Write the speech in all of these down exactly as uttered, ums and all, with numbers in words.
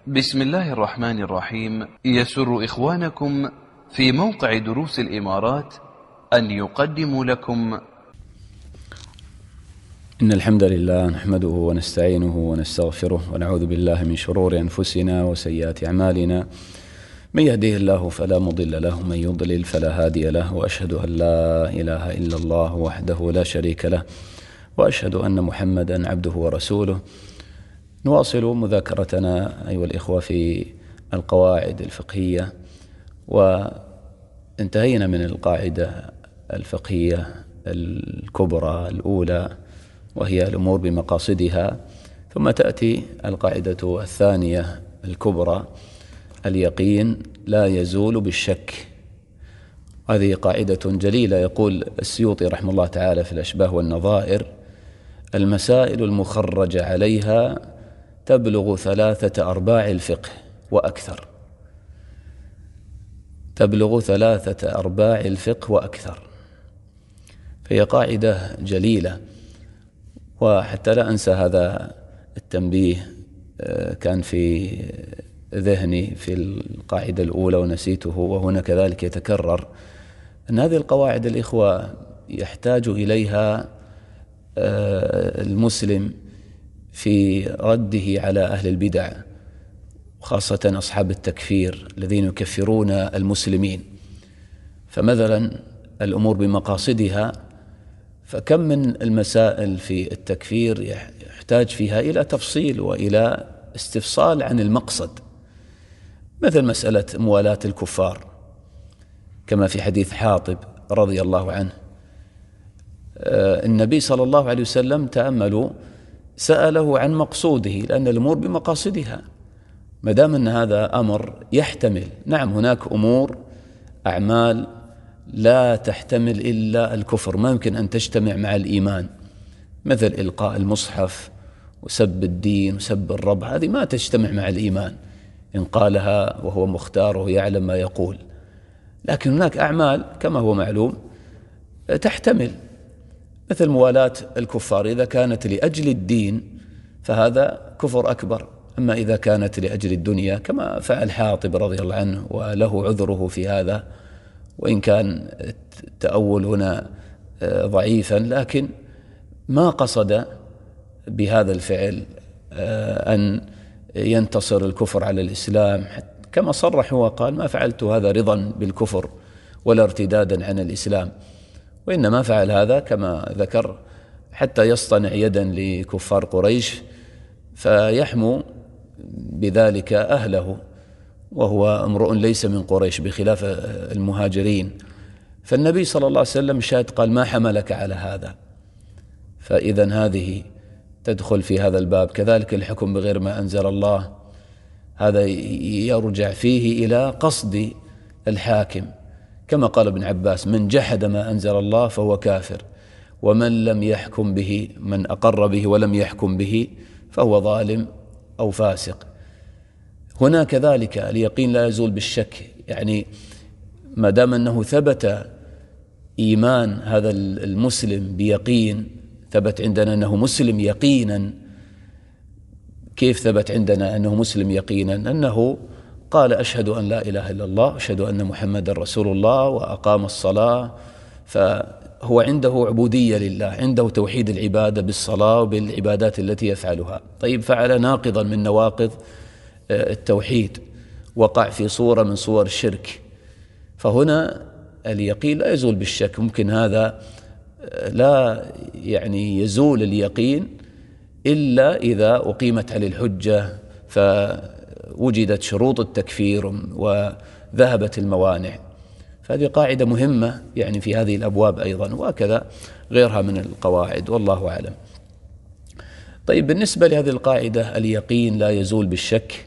بسم الله الرحمن الرحيم. يسر إخوانكم في موقع دروس الإمارات أن يقدموا لكم إن الحمد لله نحمده ونستعينه ونستغفره ونعوذ بالله من شرور أنفسنا وسيئات أعمالنا. من يهديه الله فلا مضل له ومن يضلل فلا هادي له، وأشهد أن لا إله إلا الله وحده لا شريك له، وأشهد أن محمدا عبده ورسوله. نواصل مذاكرتنا أيها الإخوة في القواعد الفقهية، وانتهينا من القاعدة الفقهية الكبرى الأولى وهي الأمور بمقاصدها، ثم تأتي القاعدة الثانية الكبرى اليقين لا يزول بالشك. هذه قاعدة جليلة. يقول السيوطي رحمه الله تعالى في الأشباه والنظائر: المسائل المخرج عليها تبلغ ثلاثة أرباع الفقه وأكثر. تبلغ ثلاثة أرباع الفقه وأكثر، فهي قاعدة جليلة. وحتى لا أنسى هذا التنبيه، كان في ذهني في القاعدة الأولى ونسيته، وهنا كذلك يتكرر أن هذه القواعد الإخوة يحتاج إليها المسلم في رده على أهل البدع، خاصة أصحاب التكفير الذين يكفرون المسلمين. فمثلا الأمور بمقاصدها، فكم من المسائل في التكفير يحتاج فيها إلى تفصيل وإلى استفصال عن المقصد، مثل مسألة موالاة الكفار كما في حديث حاطب رضي الله عنه. النبي صلى الله عليه وسلم تأملوا سأله عن مقصوده، لأن الأمور بمقاصدها. ما دام أن هذا أمر يحتمل، نعم هناك أمور أعمال لا تحتمل إلا الكفر، ما يمكن أن تجتمع مع الإيمان، مثل إلقاء المصحف وسب الدين وسب الرب، هذه ما تجتمع مع الإيمان إن قالها وهو مختار ويعلم ما يقول. لكن هناك أعمال كما هو معلوم تحتمل، مثل موالاة الكفار إذا كانت لأجل الدين فهذا كفر أكبر. أما إذا كانت لأجل الدنيا كما فعل حاطب رضي الله عنه، وله عذره في هذا، وإن كان التأول هنا ضعيفا، لكن ما قصد بهذا الفعل أن ينتصر الكفر على الإسلام، كما صرح وقال: ما فعلت هذا رضا بالكفر ولا ارتدادا عن الإسلام، وإنما فعل هذا كما ذكر حتى يصطنع يدا لكفار قريش فيحمو بذلك أهله، وهو امرؤ ليس من قريش بخلاف المهاجرين. فالنبي صلى الله عليه وسلم شاهد قال: ما حملك على هذا؟ فإذا هذه تدخل في هذا الباب. كذلك الحكم بغير ما أنزل الله، هذا يرجع فيه إلى قصد الحاكم، كما قال ابن عباس: من جحد ما أنزل الله فهو كافر، ومن لم يحكم به، من أقر به ولم يحكم به فهو ظالم أو فاسق. هنا كذلك اليقين لا يزول بالشك، يعني ما دام أنه ثبت إيمان هذا المسلم بيقين، ثبت عندنا أنه مسلم يقينا. كيف ثبت عندنا أنه مسلم يقينا؟ أنه قال: أشهد أن لا إله إلا الله، أشهد أن محمد رسول الله، وأقام الصلاة. فهو عنده عبودية لله، عنده توحيد العبادة بالصلاة وبالعبادات التي يفعلها. طيب، فعل ناقضا من نواقض التوحيد، وقع في صورة من صور الشرك، فهنا اليقين لا يزول بالشك. ممكن هذا لا يعني يزول اليقين إلا إذا أقيمت عليه الحجة فوجدت شروط التكفير وذهبت الموانع. فهذه قاعدة مهمة يعني في هذه الأبواب أيضا، وهكذا غيرها من القواعد، والله أعلم. طيب، بالنسبة لهذه القاعدة اليقين لا يزول بالشك،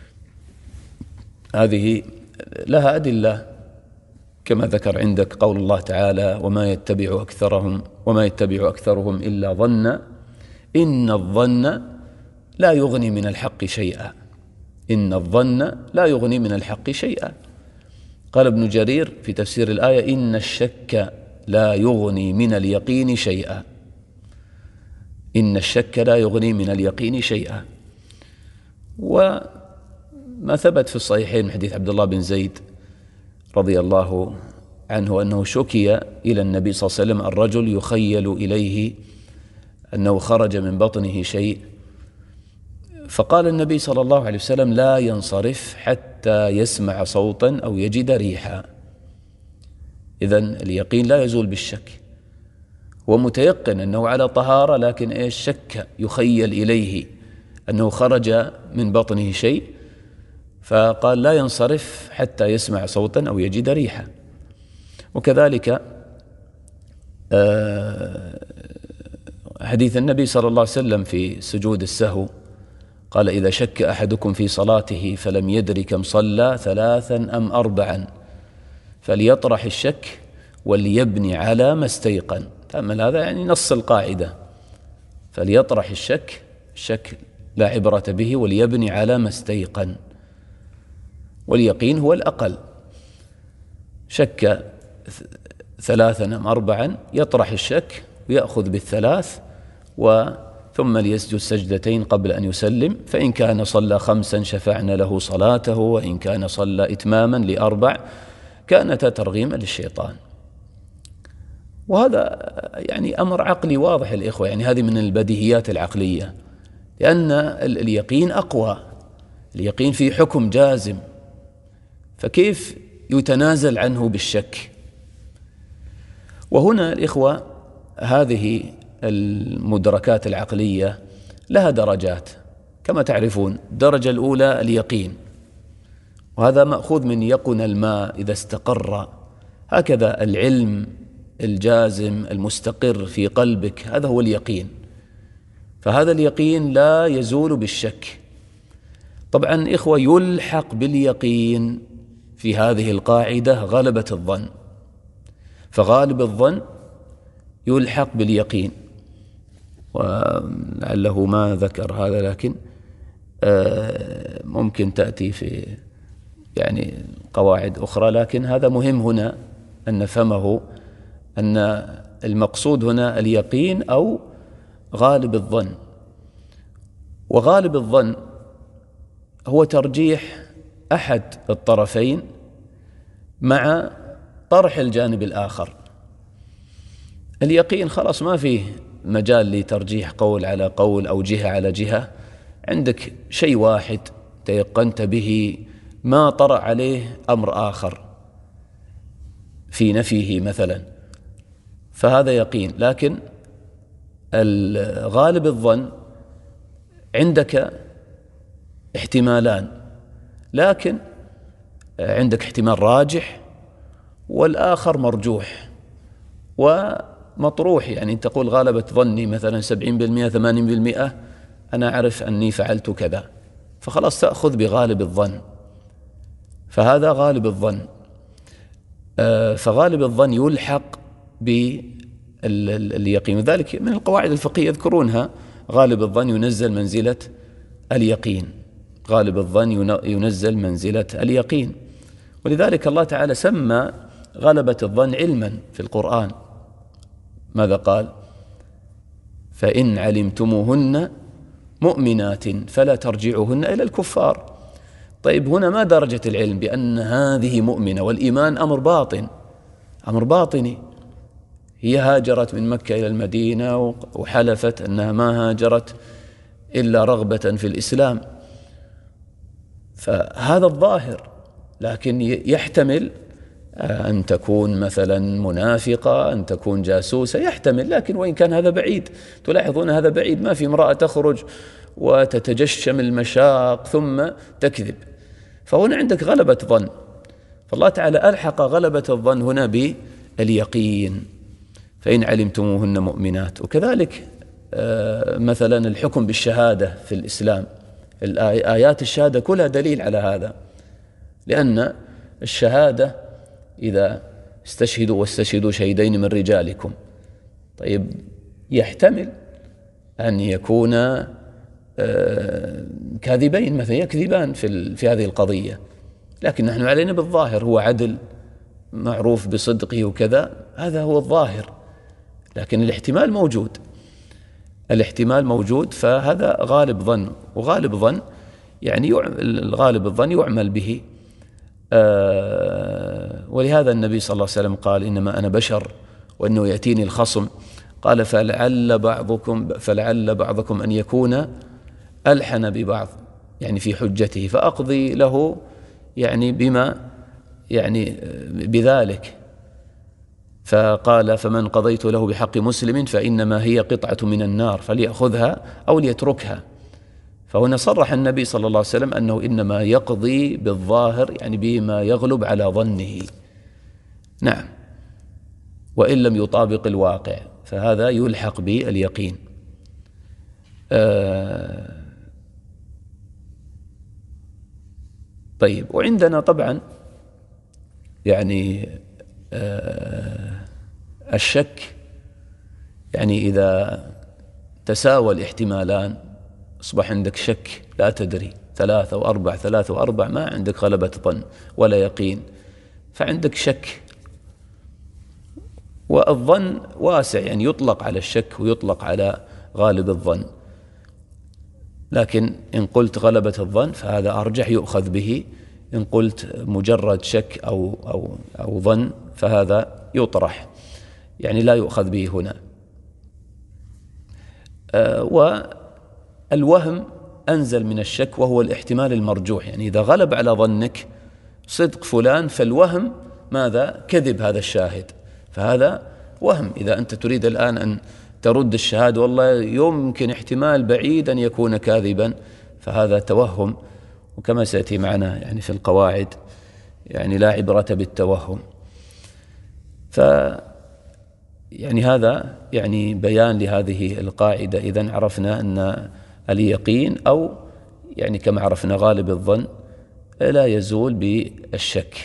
هذه لها أدلة كما ذكر عندك قول الله تعالى: وما يتبع أكثرهم وما يتبع أكثرهم إلا ظنا إن الظن لا يغني من الحق شيئا. إن الظن لا يغني من الحق شيئا. قال ابن جرير في تفسير الآية: إن الشك لا يغني من اليقين شيئا. إن الشك لا يغني من اليقين شيئا. ما ثبت في الصحيحين من حديث عبد الله بن زيد رضي الله عنه أنه شكي إلى النبي صلى الله عليه وسلم الرجل يخيل إليه أنه خرج من بطنه شيء، فقال النبي صلى الله عليه وسلم لا ينصرف حتى يسمع صوتا أو يجد ريحا. إذن اليقين لا يزول بالشك، هو متيقن أنه على طهارة، لكن إيش شك، يخيل إليه أنه خرج من بطنه شيء، فقال لا ينصرف حتى يسمع صوتا أو يجد ريحا. وكذلك حديث النبي صلى الله عليه وسلم في سجود السهو قال إذا شك أحدكم في صلاته فلم يدر كم صلى ثلاثا أم أربعا فليطرح الشك وليبني على ما استيقن. تأمل هذا، يعني نص القاعدة، فليطرح الشك، الشك لا عبرة به، وليبني على ما استيقن. واليقين هو الأقل، شك ثلاثا أم أربعا يطرح الشك ويأخذ بالثلاث، وثم ليسجد سجدتين قبل أن يسلم، فإن كان صلى خمسا شفعنا له صلاته، وإن كان صلى إتماما لأربع كانت ترغيما للشيطان. وهذا يعني أمر عقلي واضح الإخوة، يعني هذه من البديهيات العقلية، لأن اليقين أقوى، اليقين في حكم جازم، فكيف يتنازل عنه بالشك؟ وهنا الإخوة هذه المدركات العقلية لها درجات كما تعرفون. الدرجة الأولى اليقين، وهذا مأخوذ من يقن الماء إذا استقر، هكذا العلم الجازم المستقر في قلبك هذا هو اليقين، فهذا اليقين لا يزول بالشك. طبعا إخوة يلحق باليقين في هذه القاعدة غلبة الظن، فغالب الظن يلحق باليقين، ولعله ما ذكر هذا لكن ممكن تأتي في يعني قواعد أخرى، لكن هذا مهم هنا أن نفهمه، أن المقصود هنا اليقين أو غالب الظن. وغالب الظن هو ترجيح أحد الطرفين مع طرح الجانب الآخر. اليقين خلاص ما فيه مجال لترجيح قول على قول أو جهة على جهة، عندك شيء واحد تيقنت به ما طرأ عليه أمر آخر في نفيه مثلا، فهذا يقين. لكن غالب الظن عندك احتمالان، لكن عندك احتمال راجح والآخر مرجوح ومطروح، يعني تقول غالبة ظني مثلا سبعين بالمئة ثمانين بالمئة أنا أعرف أني فعلت كذا، فخلاص تأخذ بغالب الظن، فهذا غالب الظن. فغالب الظن يلحق باليقين، وذلك من القواعد الفقهية يذكرونها، غالب الظن ينزل منزلة اليقين، غالب الظن ينزل منزلة اليقين. ولذلك الله تعالى سمى غلبة الظن علما في القرآن، ماذا قال؟ فإن علمتموهن مؤمنات فلا ترجعوهن إلى الكفار. طيب هنا ما درجة العلم بأن هذه مؤمنة؟ والإيمان أمر باطن، أمر باطني، هي هاجرت من مكة إلى المدينة وحلفت أنها ما هاجرت إلا رغبة في الإسلام، فهذا الظاهر، لكن يحتمل أن تكون مثلا منافقة، أن تكون جاسوسة، يحتمل، لكن وإن كان هذا بعيد، تلاحظون هذا بعيد، ما في امرأة تخرج وتتجشم المشاق ثم تكذب، فهنا عندك غلبة ظن، فالله تعالى ألحق غلبة الظن هنا باليقين، فإن علمتموهن مؤمنات. وكذلك مثلا الحكم بالشهادة في الإسلام، آيات الشهادة كلها دليل على هذا، لأن الشهادة إذا استشهدوا واستشهدوا شهيدين من رجالكم، طيب يحتمل أن يكون كاذبين مثلا، يكذبان في في هذه القضية، لكن نحن علينا بالظاهر، هو عدل معروف بصدقه وكذا، هذا هو الظاهر، لكن الاحتمال موجود، الاحتمال موجود، فهذا غالب ظن. وغالب ظن يعني الغالب الظن يعمل به. آه ولهذا النبي صلى الله عليه وسلم قال إنما أنا بشر وأنه يأتيني الخصم، قال فلعل بعضكم فلعل بعضكم أن يكون ألحن ببعض يعني في حجته فأقضي له يعني بما يعني بذلك. فقال فمن قضيت له بحق مسلم فإنما هي قطعة من النار فليأخذها أو ليتركها. فهنا صرح النبي صلى الله عليه وسلم أنه إنما يقضي بالظاهر يعني بما يغلب على ظنه، نعم، وإن لم يطابق الواقع فهذا يلحق باليقين. آه طيب، وعندنا طبعا يعني آه الشك، يعني إذا تساوى الاحتمالان أصبح عندك شك لا تدري، ثلاثة وأربع ثلاثة وأربع، ما عندك غلبة ظن ولا يقين، فعندك شك. والظن واسع، يعني يطلق على الشك ويطلق على غالب الظن، لكن إن قلت غلبة الظن فهذا أرجح يؤخذ به، إن قلت مجرد شك أو, أو, أو ظن فهذا يطرح، يعني لا يؤخذ به هنا. آه والوهم أنزل من الشك وهو الاحتمال المرجوح، يعني إذا غلب على ظنك صدق فلان فالوهم ماذا؟ كذب هذا الشاهد، فهذا وهم. إذا أنت تريد الآن أن ترد الشهادة والله يمكن احتمال بعيد أن يكون كاذبا، فهذا توهم، وكما سيأتي معنا يعني في القواعد يعني لا عبرة بالتوهم. ف يعني هذا يعني بيان لهذه القاعدة. إذن عرفنا أن اليقين أو يعني كما عرفنا غالب الظن لا يزول بالشك.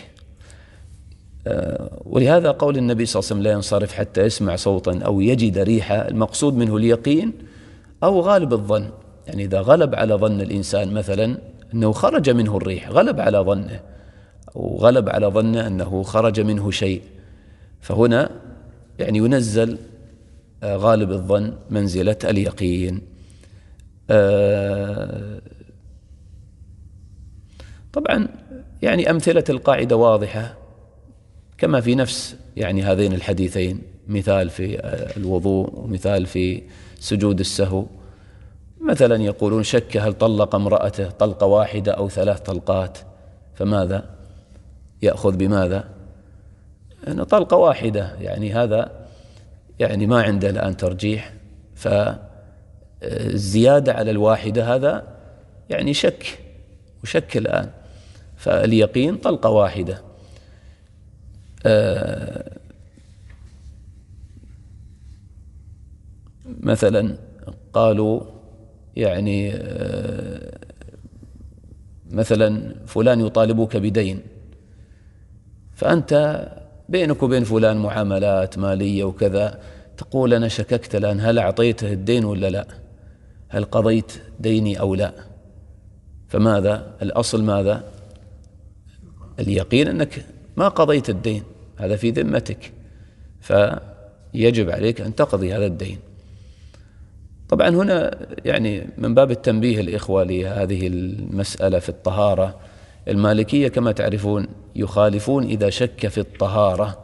ولهذا قول النبي صلى الله عليه وسلم لا ينصرف حتى يسمع صوتا أو يجد ريحة، المقصود منه اليقين أو غالب الظن. يعني إذا غلب على ظن الإنسان مثلا أنه خرج منه الريح، غلب على ظنه، أو غلب على ظنه أنه خرج منه شيء، فهنا يعني ينزل غالب الظن منزلة اليقين. طبعا يعني أمثلة القاعدة واضحة كما في نفس يعني هذين الحديثين، مثال في الوضوء ومثال في سجود السهو. مثلا يقولون شك هل طلق امرأته طلقة واحدة أو ثلاث طلقات، فماذا يأخذ بماذا؟ أنه طلقة واحدة، يعني هذا يعني ما عنده الآن ترجيح، فالزيادة على الواحدة هذا يعني شك وشك الآن، فاليقين طلقة واحدة. آه مثلا قالوا يعني آه مثلا فلان يطالبك بدين، فأنت بينك وبين فلان معاملات مالية وكذا، تقول أنا شككت الآن هل أعطيته الدين ولا لا، هل قضيت ديني أو لا، فماذا الأصل؟ ماذا اليقين؟ أنك ما قضيت الدين، هذا في ذمتك، فيجب عليك أن تقضي هذا الدين. طبعا هنا يعني من باب التنبيه الإخوة لهذه المسألة في الطهارة، المالكية كما تعرفون يخالفون إذا شك في الطهارة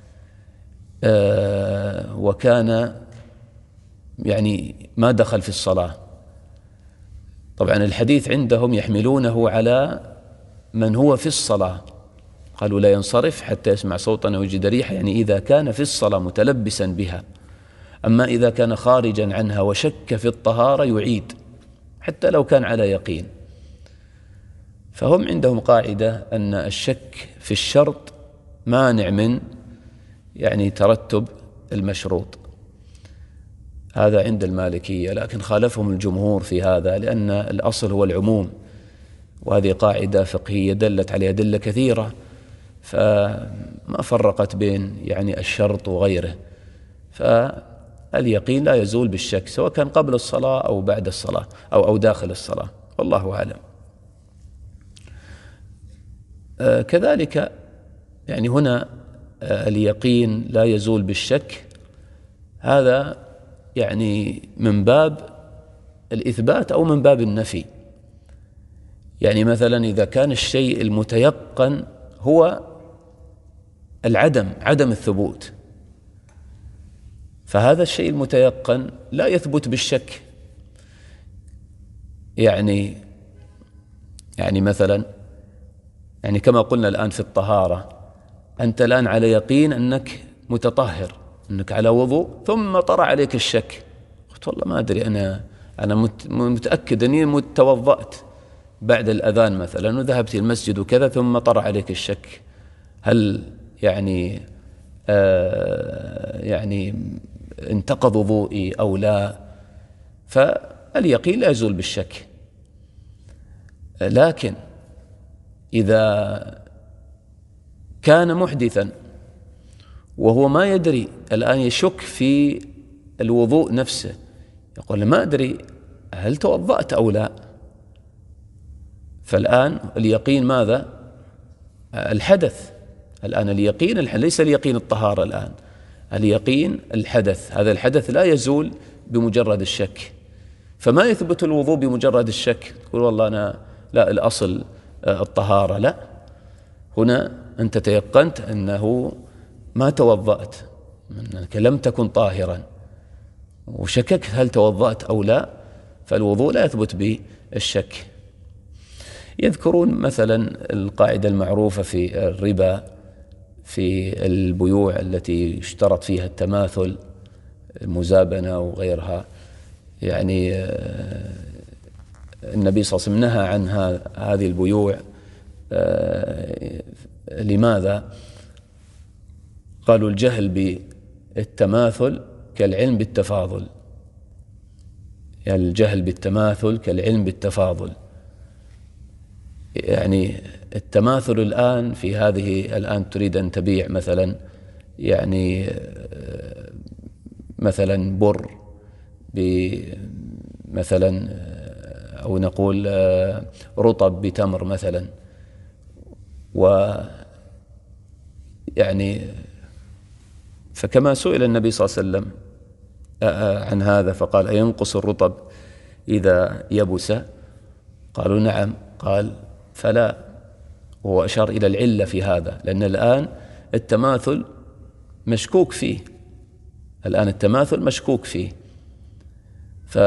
آه وكان يعني ما دخل في الصلاة. طبعا الحديث عندهم يحملونه على من هو في الصلاة، قالوا لا ينصرف حتى يسمع صوتا أو يجد ريحة، يعني إذا كان في الصلاة متلبسا بها. أما إذا كان خارجا عنها وشك في الطهارة يعيد حتى لو كان على يقين. فهم عندهم قاعدة أن الشك في الشرط مانع من يعني ترتب المشروط، هذا عند المالكية، لكن خالفهم الجمهور في هذا، لأن الأصل هو العموم، وهذه قاعدة فقهية دلت عليها أدلة كثيرة، فما فرقت بين يعني الشرط وغيره. فاليقين لا يزول بالشك سواء كان قبل الصلاة أو بعد الصلاة أو أو داخل الصلاة، والله أعلم. آه كذلك يعني هنا آه اليقين لا يزول بالشك، هذا يعني من باب الإثبات أو من باب النفي. يعني مثلا إذا كان الشيء المتيقن هو العدم عدم الثبوت، فهذا الشيء المتيقن لا يثبت بالشك. يعني يعني مثلا يعني كما قلنا الآن في الطهارة، أنت الآن على يقين أنك متطهر، أنك على وضوء، ثم طرأ عليك الشك، قلت والله ما أدري، أنا أنا متأكد أني توضأت بعد الأذان مثلا وذهبت المسجد وكذا، ثم طرأ عليك الشك، هل يعني آه يعني انتقض وضوئي أو لا؟ فاليقين لا يزول بالشك. لكن إذا كان محدثا وهو ما يدري، الآن يشك في الوضوء نفسه، يقول ما أدري هل توضأت أو لا، فالآن اليقين ماذا؟ الحدث. الآن اليقين ليس اليقين الطهارة، الآن اليقين الحدث، هذا الحدث لا يزول بمجرد الشك، فما يثبت الوضوء بمجرد الشك تقول والله أنا لا الأصل الطهارة، لا، هنا أنت تيقنت أنه ما توضأت، أنك لم تكن طاهرا، وشككت هل توضأت أو لا، فالوضوء لا يثبت بالشك. يذكرون مثلا القاعدة المعروفة في الربا في البيوع التي اشترط فيها التماثل، المزابنة وغيرها، يعني النبي صلى الله عليه وسلم نهى عن هذه البيوع. لماذا؟ قالوا الجهل بالتماثل كالعلم بالتفاضل، يعني الجهل بالتماثل كالعلم بالتفاضل. يعني التماثل الآن في هذه، الآن تريد أن تبيع مثلا يعني مثلا بر مثلا، أو نقول رطب بتمر مثلا، ويعني فكما سئل النبي صلى الله عليه وسلم عن هذا فقال أينقص الرطب إذا يبس؟ قالوا نعم، قال فلا، وهو أشار إلى العلة في هذا، لأن الآن التماثل مشكوك فيه، الآن التماثل مشكوك فيه، ف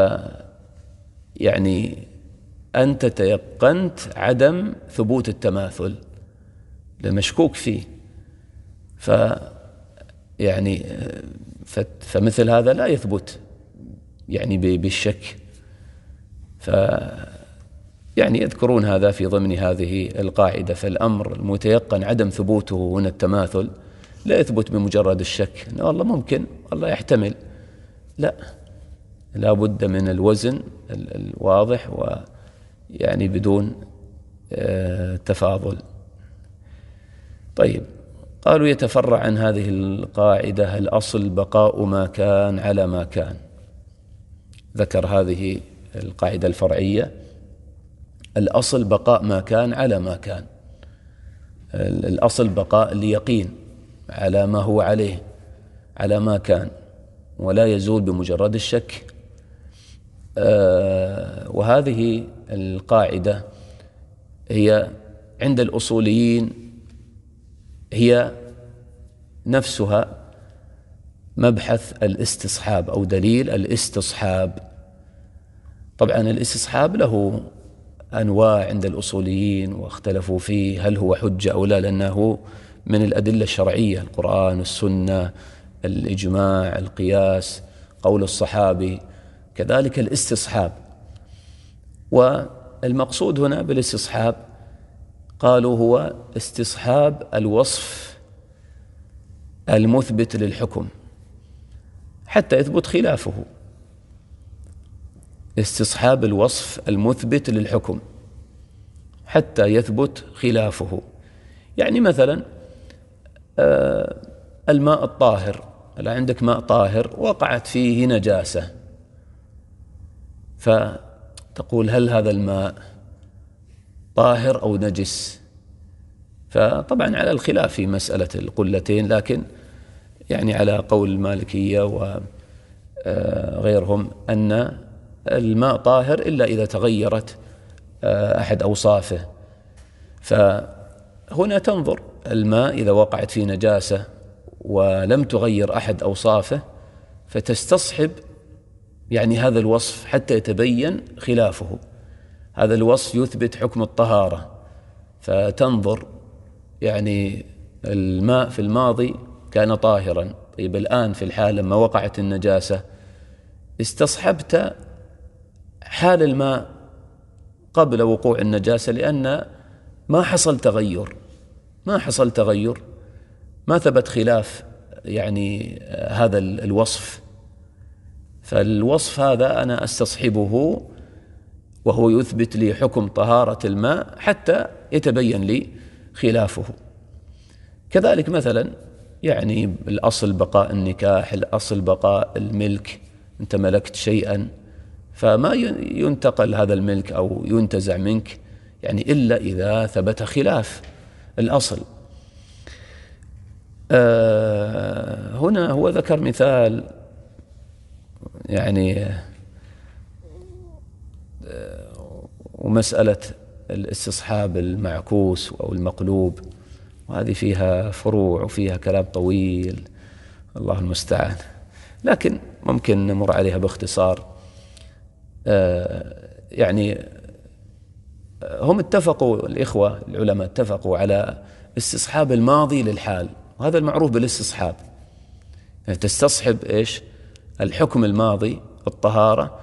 يعني أنت تيقنت عدم ثبوت التماثل لمشكوك فيه، ف يعني فمثل هذا لا يثبت يعني بالشك. ف يعني يذكرون هذا في ضمن هذه القاعدة، فالأمر المتيقن عدم ثبوته هنا التماثل لا يثبت بمجرد الشك، والله ممكن والله يحتمل، لا، لا بد من الوزن الواضح ويعني بدون تفاضل. طيب، قالوا يتفرع عن هذه القاعدة الأصل بقاء ما كان على ما كان. ذكر هذه القاعدة الفرعية، الأصل بقاء ما كان على ما كان، الأصل بقاء اليقين على ما هو عليه على ما كان، ولا يزول بمجرد الشك. وهذه القاعدة هي عند الأصوليين هي نفسها مبحث الاستصحاب أو دليل الاستصحاب. طبعا الاستصحاب له أنواع عند الأصوليين واختلفوا فيه هل هو حجة أو لا، لأنه من الأدلة الشرعية، القرآن، السنة، الإجماع، القياس، قول الصحابي، كذلك الاستصحاب. والمقصود هنا بالاستصحاب قالوا هو استصحاب الوصف المثبت للحكم حتى يثبت خلافه، استصحاب الوصف المثبت للحكم حتى يثبت خلافه. يعني مثلا الماء الطاهر، لا عندك ماء طاهر وقعت فيه نجاسة، فتقول هل هذا الماء طاهر أو نجس؟ فطبعا على الخلاف في مسألة القلتين، لكن يعني على قول المالكية وغيرهم أن الماء طاهر إلا إذا تغيرت أحد أوصافه. فهنا تنظر الماء إذا وقعت فيه نجاسة ولم تغير أحد أوصافه فتستصحب يعني هذا الوصف حتى يتبين خلافه. هذا الوصف يثبت حكم الطهارة، فتنظر يعني الماء في الماضي كان طاهرا، طيب الآن في الحال لما وقعت النجاسة استصحبت حال الماء قبل وقوع النجاسة، لأن ما حصل تغير ما حصل تغير ما ثبت خلاف يعني هذا الوصف. فالوصف هذا أنا أستصحبه وهو يثبت لي حكم طهارة الماء حتى يتبين لي خلافه. كذلك مثلا يعني الأصل بقاء النكاح، الأصل بقاء الملك، أنت ملكت شيئا فما ينتقل هذا الملك أو ينتزع منك يعني إلا إذا ثبت خلاف الأصل. آه هنا هو ذكر مثال يعني ومسألة الاستصحاب المعكوس أو المقلوب، وهذه فيها فروع وفيها كلام طويل الله المستعان، لكن ممكن نمر عليها باختصار. يعني هم اتفقوا الإخوة العلماء اتفقوا على استصحاب الماضي للحال، وهذا المعروف بالاستصحاب، يعني تستصحب إيش الحكم الماضي الطهارة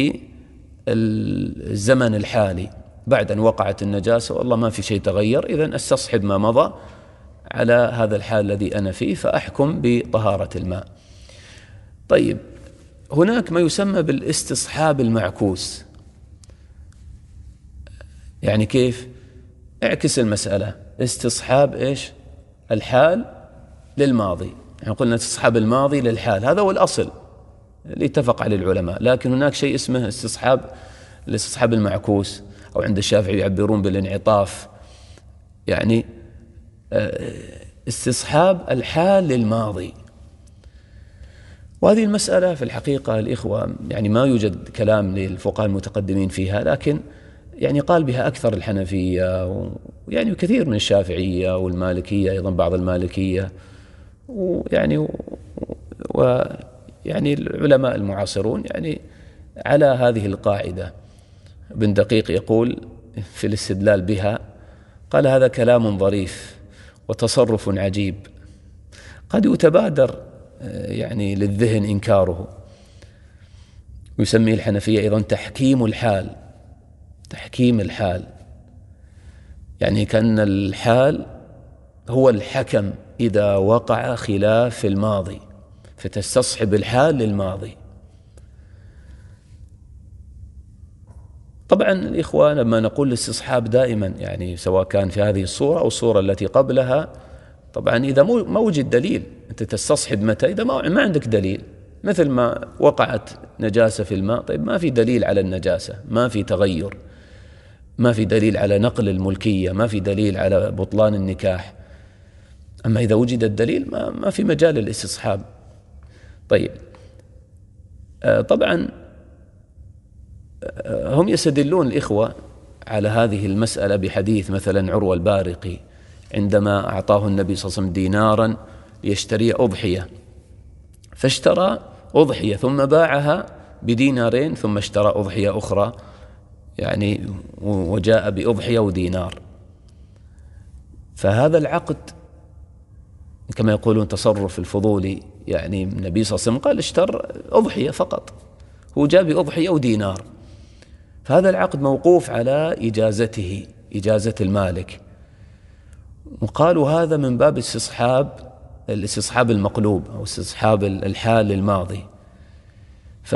للزمن الحالي بعد أن وقعت النجاسة والله ما في شيء تغير، إذن استصحب ما مضى على هذا الحال الذي أنا فيه فأحكم بطهارة الماء. طيب هناك ما يسمى بالاستصحاب المعكوس. يعني كيف؟ اعكس المسألة، استصحاب إيش الحال للماضي، يعني قلنا استصحاب الماضي للحال، هذا هو الأصل اللي اتفق عليه العلماء، لكن هناك شيء اسمه استصحاب الاستصحاب المعكوس، أو عند الشافعي يعبرون بالانعطاف، يعني استصحاب الحال للماضي. وهذه المسألة في الحقيقة الإخوة يعني ما يوجد كلام للفقهاء المتقدمين فيها، لكن يعني قال بها أكثر الحنفية ويعني كثير من الشافعية والمالكية أيضا بعض المالكية، ويعني ويعني العلماء المعاصرون يعني على هذه القاعدة. ابن دقيق يقول في الاستدلال بها، قال هذا كلام ظريف وتصرف عجيب قد يتبادر يعني للذهن إنكاره، ويسميه الحنفية أيضا تحكيم الحال. تحكيم الحال يعني كأن الحال هو الحكم إذا وقع خلاف الماضي، فتستصحب الحال للماضي. طبعا الإخوة لما نقول الاستصحاب دائما يعني سواء كان في هذه الصورة أو الصورة التي قبلها، طبعا إذا ما وجد دليل أنت تستصحب متى؟ إذا ما عندك دليل، مثل ما وقعت نجاسة في الماء، طيب ما في دليل على النجاسة، ما في تغير، ما في دليل على نقل الملكية، ما في دليل على بطلان النكاح. أما إذا وجد الدليل ما, ما في مجال للاستصحاب. طيب آه طبعا آه هم يستدلون الإخوة على هذه المسألة بحديث مثلا عروة البارقي عندما أعطاه النبي صلى الله عليه وسلم دينارا ليشتري أضحية، فاشترى أضحية ثم باعها بدينارين ثم اشترى أضحية أخرى، يعني وجاء بأضحية ودينار. فهذا العقد كما يقولون تصرف الفضولي، يعني النبي صلى الله عليه وسلم قال اشتر أضحية فقط، هو جاء بأضحية ودينار، فهذا العقد موقوف على إجازته، إجازة المالك، وقالوا هذا من باب استصحاب الاستصحاب المقلوب أو استصحاب الحال الماضي. ف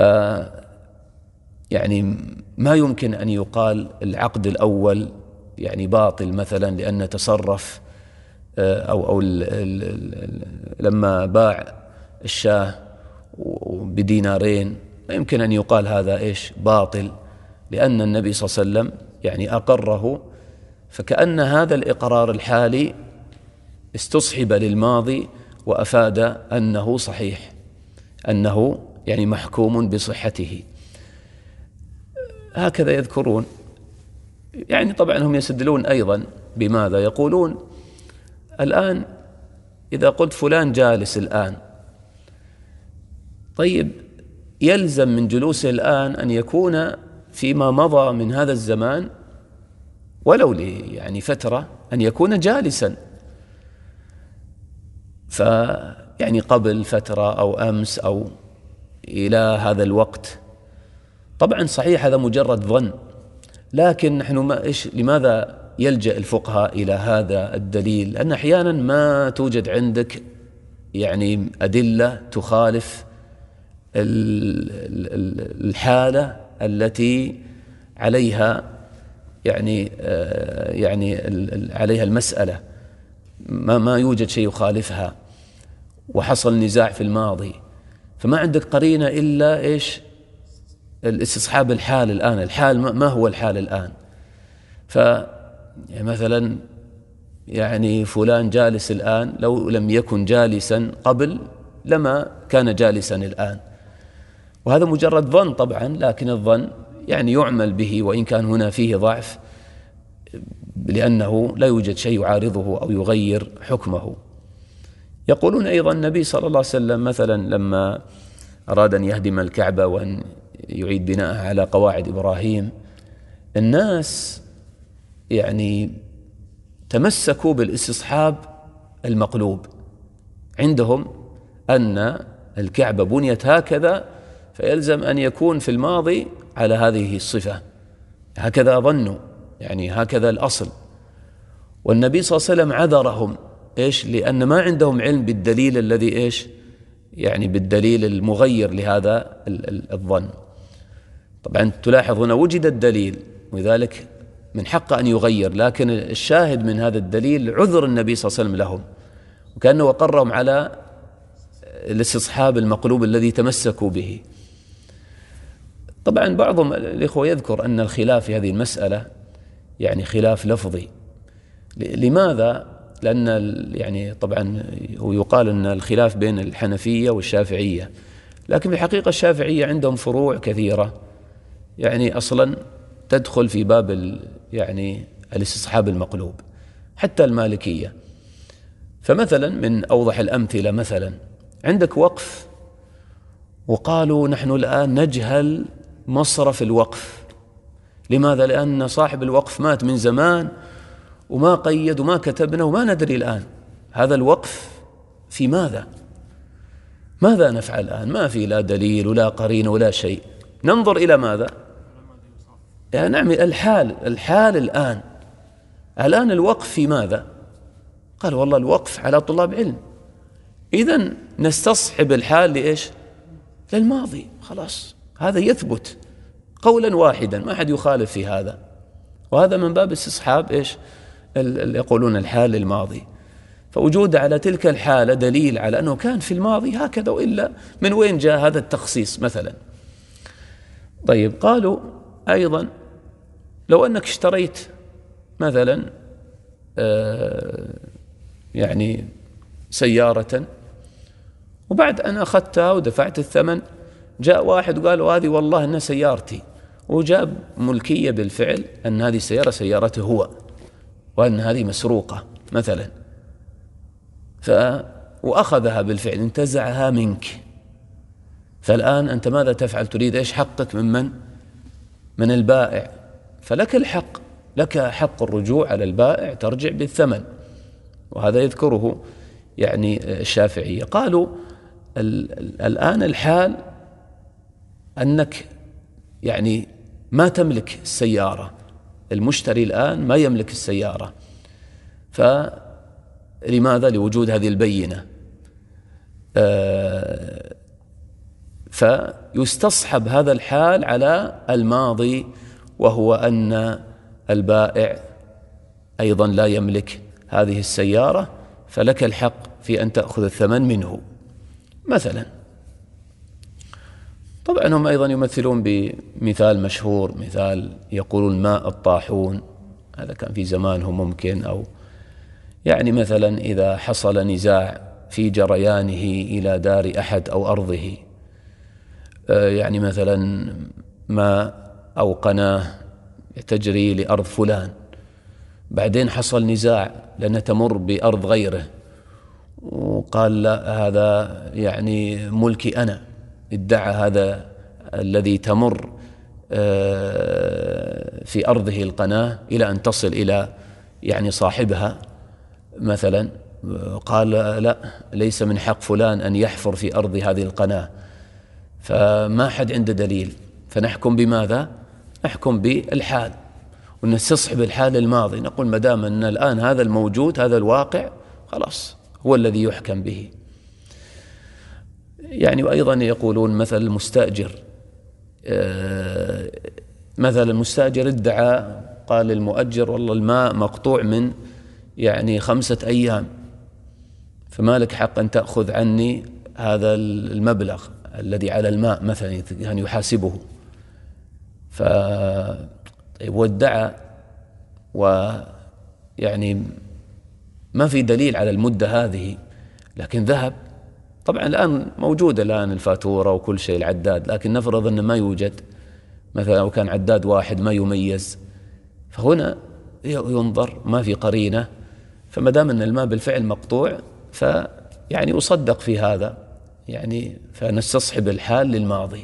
يعني ما يمكن أن يقال العقد الأول يعني باطل مثلا لأن تصرف أو, أو ال ال ال لما باع الشاه بدينارين، ما يمكن أن يقال هذا إيش باطل، لأن النبي صلى الله عليه وسلم يعني أقره، فكأن هذا الإقرار الحالي استصحب للماضي وأفاد أنه صحيح، أنه يعني محكوم بصحته. هكذا يذكرون. يعني طبعا هم يستدلون أيضا بماذا؟ يقولون الآن إذا قلت فلان جالس الآن، طيب يلزم من جلوسه الآن أن يكون فيما مضى من هذا الزمان ولو لي يعني فترة أن يكون جالسا، فيعني قبل فترة أو أمس أو إلى هذا الوقت. طبعا صحيح هذا مجرد ظن، لكن نحن ما إيش لماذا يلجأ الفقهاء إلى هذا الدليل؟ لأن أحيانا ما توجد عندك يعني أدلة تخالف الحالة التي عليها يعني يعني عليها المسألة، ما ما يوجد شيء يخالفها، وحصل نزاع في الماضي، فما عندك قرينة إلا إيش؟ الاستصحاب الحال الآن. الحال ما هو الحال الآن؟ فمثلا يعني فلان جالس الآن، لو لم يكن جالسا قبل لما كان جالسا الآن، وهذا مجرد ظن طبعا، لكن الظن يعني يعمل به وإن كان هنا فيه ضعف، لأنه لا يوجد شيء يعارضه أو يغير حكمه. يقولون أيضا النبي صلى الله عليه وسلم مثلا لما أراد أن يهدم الكعبة وأن يعيد بناءها على قواعد إبراهيم، الناس يعني تمسكوا بالاستصحاب المقلوب، عندهم أن الكعبة بنيت هكذا فيلزم أن يكون في الماضي على هذه الصفة، هكذا ظنوا، يعني هكذا الأصل. والنبي صلى الله عليه وسلم عذرهم إيش؟ لأن ما عندهم علم بالدليل الذي إيش؟ يعني بالدليل المغير لهذا الظن. طبعا تلاحظ هنا وجد الدليل ولذلك من حق أن يغير، لكن الشاهد من هذا الدليل عذر النبي صلى الله عليه وسلم لهم، وكأنه وقرهم على الاستصحاب المقلوب الذي تمسكوا به. طبعا بعضهم الإخوة يذكر أن الخلاف في هذه المسألة يعني خلاف لفظي. لماذا؟ لأن يعني طبعا هو يقال أن الخلاف بين الحنفية والشافعية، لكن في الحقيقة الشافعية عندهم فروع كثيرة يعني أصلا تدخل في باب يعني الاستصحاب المقلوب، حتى المالكية. فمثلا من أوضح الأمثلة مثلا عندك وقف، وقالوا نحن الآن نجهل مصرف الوقف. لماذا؟ لأن صاحب الوقف مات من زمان وما قيد وما كتبنا وما ندري الآن هذا الوقف في ماذا. ماذا نفعل الآن؟ ما في لا دليل ولا قرينة ولا شيء. ننظر إلى ماذا؟ يعني نعمل الحال الحال الآن الآن الوقف في ماذا؟ قال والله الوقف على طلاب علم. إذن نستصحب الحال لإيش؟ للماضي، خلاص هذا يثبت قولا واحدا، ما أحد يخالف في هذا، وهذا من باب استصحاب إيش؟ يقولون الحال الماضي. فوجود على تلك الحالة دليل على أنه كان في الماضي هكذا، وإلا من وين جاء هذا التخصيص مثلا؟ طيب قالوا أيضا لو أنك اشتريت مثلا آه يعني سيارة، وبعد أن أخذتها ودفعت الثمن جاء واحد وقال هذه والله أنها سيارتي، وجاب ملكية بالفعل أن هذه السيارة سيارته هو، وأن هذه مسروقة مثلا، ف وأخذها بالفعل انتزعها منك. فالآن أنت ماذا تفعل؟ تريد إيش؟ حقك ممن؟ من البائع. فلك الحق، لك حق الرجوع على البائع، ترجع بالثمن. وهذا يذكره يعني الشافعية. قالوا الآن الحال أنك يعني ما تملك السيارة، المشتري الآن ما يملك السيارة، فلماذا؟ لوجود هذه البينة. آه فيستصحب هذا الحال على الماضي، وهو أن البائع أيضا لا يملك هذه السيارة، فلك الحق في أن تأخذ الثمن منه مثلا. طبعا هم أيضا يمثلون بمثال مشهور، مثال يقولون ماء الطاحون، هذا كان في زمانهم ممكن، أو يعني مثلا إذا حصل نزاع في جريانه إلى دار أحد أو أرضه، يعني مثلا ماء أو قناة تجري لأرض فلان، بعدين حصل نزاع لأنها تمر بأرض غيره، وقال لا هذا يعني ملكي أنا، ادعى هذا الذي تمر في أرضه القناة إلى أن تصل إلى يعني صاحبها مثلا، قال لا ليس من حق فلان أن يحفر في أرض هذه القناة، فما حد عنده دليل، فنحكم بماذا؟ نحكم بالحال ونستصحب الحال الماضي، نقول ما دام أن الآن هذا الموجود هذا الواقع خلاص هو الذي يحكم به. يعني وأيضا يقولون مثل المستأجر، مثل المستأجر ادعى قال للمؤجر والله الماء مقطوع من يعني خمسة أيام، فما لك حق أن تأخذ عني هذا المبلغ الذي على الماء مثلا، يعني يحاسبه. ف وادعى ويعني ما في دليل على المدة هذه، لكن ذهب. طبعا الآن موجودة الآن الفاتورة وكل شيء العداد، لكن نفرض أنه ما يوجد مثلا، لو كان عداد واحد ما يميز، فهنا ينظر ما في قرينة، فما دام أن الماء بالفعل مقطوع فيعني أصدق في هذا، يعني فنستصحب الحال للماضي.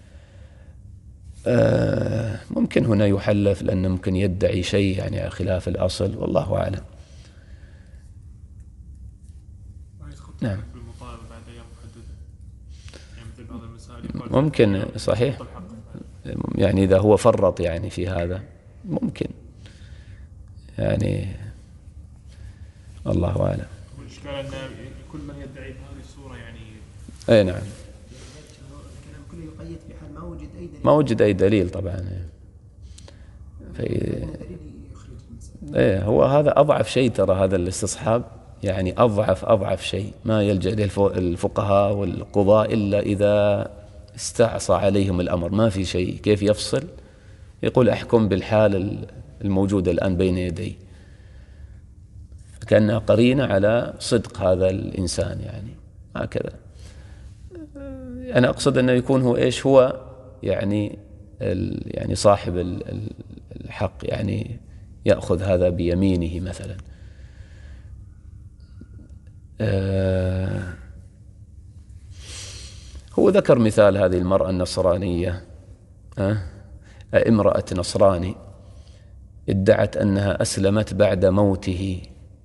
آه ممكن هنا يحلف لأنه ممكن يدعي شيء يعني خلاف الأصل، والله أعلم. نعم ممكن صحيح، يعني إذا هو فرط يعني في هذا ممكن، يعني الله أعلم. والإشكال أن كل من يدعي بهذه الصورة يعني أي نعم الكلام كله يقيد بحال ما وجد أي دليل، ما وجد أي دليل طبعا. في إيه هو هذا أضعف شيء، ترى هذا الاستصحاب يعني أضعف أضعف شيء، ما يلجأ له الفقهاء والقضاء إلا إذا استعصى عليهم الأمر، ما في شيء كيف يفصل، يقول أحكم بالحال الموجودة الآن بين يدي، كأنها قرينة على صدق هذا الإنسان، يعني هكذا. أنا أقصد أنه يكون هو إيش هو يعني يعني صاحب الحق، يعني يأخذ هذا بيمينه مثلا. آه هو ذكر مثال هذه المرأة النصرانية، آه امرأة نصراني ادعت أنها أسلمت بعد موته،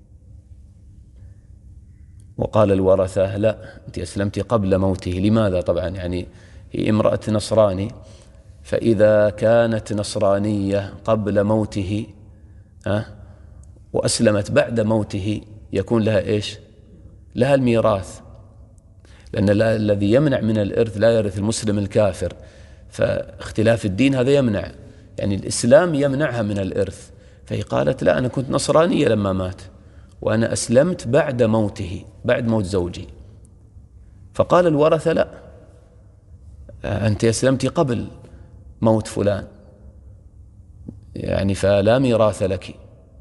وقال الورثة لا أنت أسلمت قبل موته. لماذا؟ طبعا يعني هي امرأة نصراني، فإذا كانت نصرانية قبل موته أه؟ وأسلمت بعد موته يكون لها إيش؟ لها الميراث، لأن الذي يمنع من الإرث لا يرث المسلم الكافر، فاختلاف الدين هذا يمنع، يعني الإسلام يمنعها من الإرث. فهي قالت لا أنا كنت نصرانية لما مات وأنا أسلمت بعد موته، بعد موت زوجي. فقال الورثة لا أنت أسلمت قبل موت فلان، يعني فلا ميراث لك.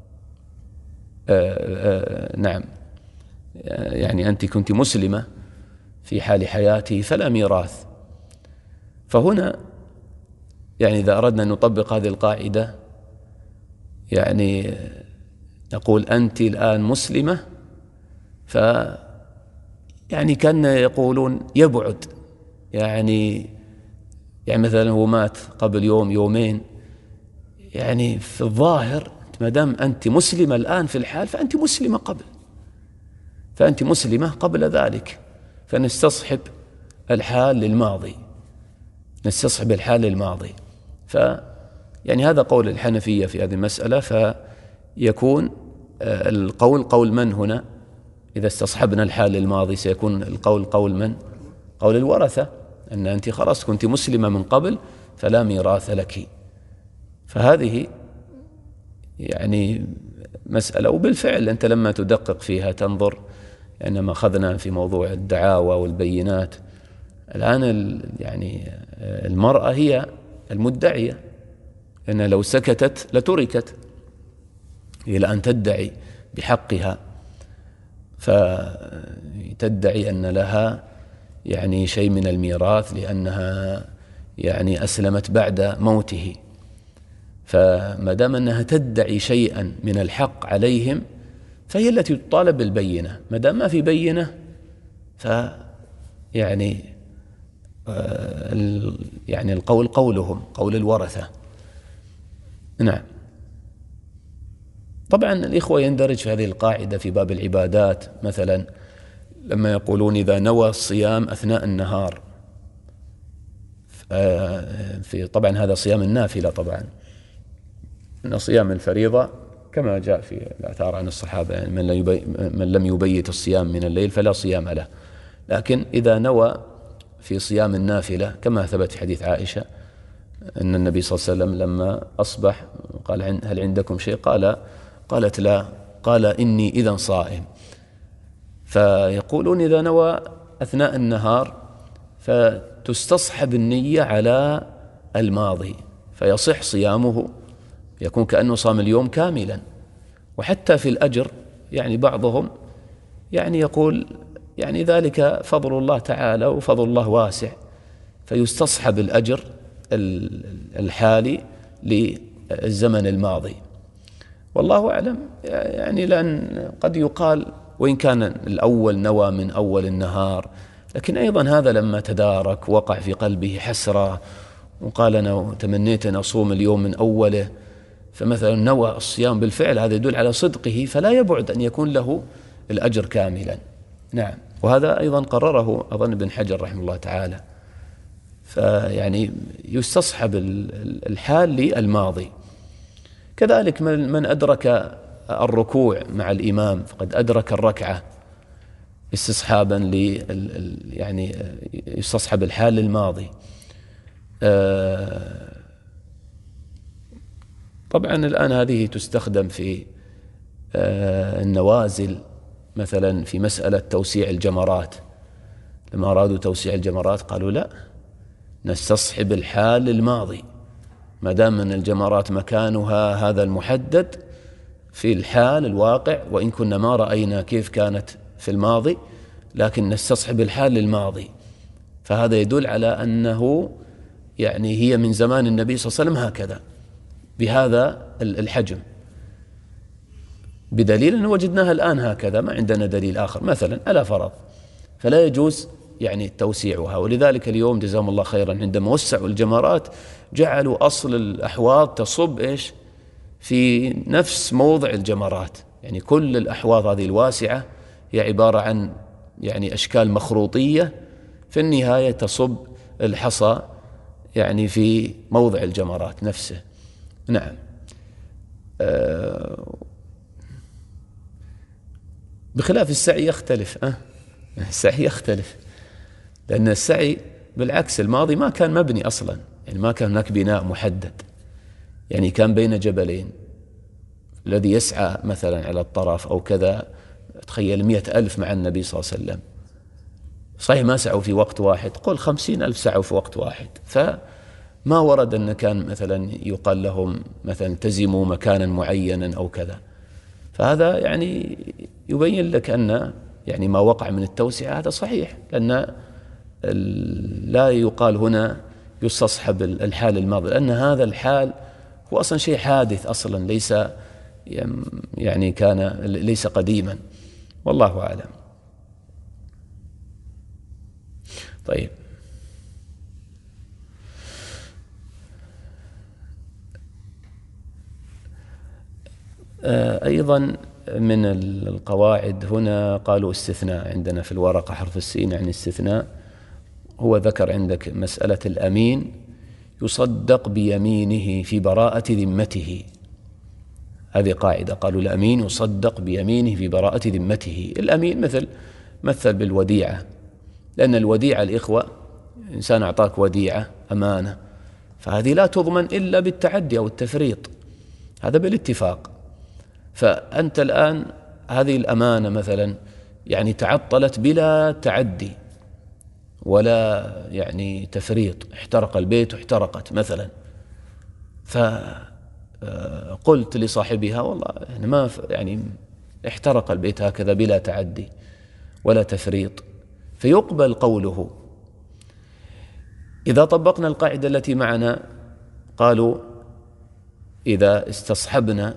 آآ آآ نعم يعني أنت كنت مسلمة في حال حياته فلا ميراث. فهنا يعني إذا أردنا أن نطبق هذه القاعدة يعني نقول أنت الآن مسلمة، ف يعني كان يقولون يبعد، يعني يعني مثلا هو مات قبل يوم يومين، يعني في الظاهر ما دام أنت مسلمة الآن في الحال فأنت مسلمة قبل، فأنت مسلمة قبل ذلك، فنستصحب الحال للماضي، نستصحب الحال للماضي. ف يعني هذا قول الحنفية في هذه المسألة، فيكون القول قول من هنا؟ إذا استصحبنا الحال للماضي سيكون القول قول من؟ قول الورثة، أن أنت خلاص كنت مسلمة من قبل فلا ميراث لك. فهذه يعني مسألة، وبالفعل أنت لما تدقق فيها تنظر، إنما أخذنا في موضوع الدعاوى والبينات، الآن يعني المرأة هي المدعية، أن لو سكتت لتركت إلى أن تدعي بحقها، فتدعي أن لها يعني شيء من الميراث لأنها يعني أسلمت بعد موته. فما دام أنها تدعي شيئا من الحق عليهم فهي التي تطالب بالبينة. ما دام ما في بينة ف يعني آه يعني القول قولهم، قول الورثة. نعم. طبعا الإخوة يندرج في هذه القاعدة في باب العبادات، مثلا لما يقولون إذا نوى الصيام أثناء النهار، في طبعا هذا صيام النافلة، طبعا أن صيام الفريضة كما جاء في الآثار عن الصحابة يعني من, يبي من لم يبيت الصيام من الليل فلا صيام له. لكن إذا نوى في صيام النافلة كما ثبت في حديث عائشة أن النبي صلى الله عليه وسلم لما أصبح قال هل عندكم شيء؟ قال قالت لا، قال إني إذا صائم. فيقولون إذا نوى أثناء النهار فتستصحب النية على الماضي فيصح صيامه، يكون كأنه صام اليوم كاملا. وحتى في الأجر يعني بعضهم يعني يقول يعني ذلك فضل الله تعالى وفضل الله واسع، فيستصحب الأجر الحالي للزمن الماضي. والله أعلم يعني، لأن قد يقال وإن كان الأول نوى من أول النهار، لكن أيضا هذا لما تدارك وقع في قلبه حسرة وقال أنا تمنيت أن أصوم اليوم من أوله، فمثلا نوى الصيام بالفعل، هذا يدل على صدقه، فلا يبعد أن يكون له الأجر كاملا. نعم. وهذا أيضا قرره أظن ابن حجر رحمه الله تعالى. فيعني يستصحب الحال للماضي. كذلك من أدرك الركوع مع الإمام فقد أدرك الركعة استصحابا ل يعني يستصحب الحال للماضي. طبعا الآن هذه تستخدم في النوازل، مثلا في مسألة توسيع الجمرات، لما أرادوا توسيع الجمرات قالوا لا، نستصحب الحال للماضي، ما دام أن الجمرات مكانها هذا المحدد في الحال الواقع، وإن كنا ما رأينا كيف كانت في الماضي، لكن نستصحب الحال للماضي. فهذا يدل على أنه يعني هي من زمان النبي صلى الله عليه وسلم هكذا بهذا الحجم، بدليل أن وجدناها الآن هكذا، ما عندنا دليل آخر مثلا على فرض، فلا يجوز يعني توسيعها. ولذلك اليوم جزاهم الله خيرا عندما وسعوا الجمرات جعلوا أصل الأحواض تصب إيش في نفس موضع الجمرات، يعني كل الأحواض هذه الواسعة هي عبارة عن يعني أشكال مخروطية، في النهاية تصب الحصى يعني في موضع الجمرات نفسه. نعم. أه بخلاف السعي يختلف. أه السعي يختلف، لأن السعي بالعكس الماضي ما كان مبني أصلا، يعني ما كان هناك بناء محدد، يعني كان بين جبلين، الذي يسعى مثلا على الطرف أو كذا تخيل مئة ألف مع النبي صلى الله عليه وسلم، صحيح ما سعوا في وقت واحد، قل خمسين ألف سعوا في وقت واحد، فما ورد أن كان مثلا يقال لهم مثلا التزموا مكانا معينا أو كذا. فهذا يعني يبين لك أن يعني ما وقع من التوسعة هذا صحيح، لأن لا يقال هنا يستصحب الحال الماضي، لأن هذا الحال هو أصلا شيء حادث أصلا، ليس يعني كان ليس قديما، والله أعلم. طيب، أيضا من القواعد هنا قالوا استثناء، عندنا في الورقة حرف السين يعني استثناء، هو ذكر عندك مسألة الأمين يصدق بيمينه في براءة ذمته، هذه قاعدة، قالوا الأمين يصدق بيمينه في براءة ذمته. الأمين مثل مثل بالوديعة، لأن الوديعة الإخوة إنسان أعطاك وديعة أمانة، فهذه لا تضمن إلا بالتعدي أو التفريط، هذا بالاتفاق. فأنت الآن هذه الأمانة مثلا يعني تعطلت بلا تعدي ولا يعني تفريط، احترق البيت واحترقت مثلا، فقلت لصاحبها والله يعني ما يعني احترق البيت هكذا بلا تعدي ولا تفريط، فيقبل قوله. إذا طبقنا القاعدة التي معنا قالوا إذا استصحبنا،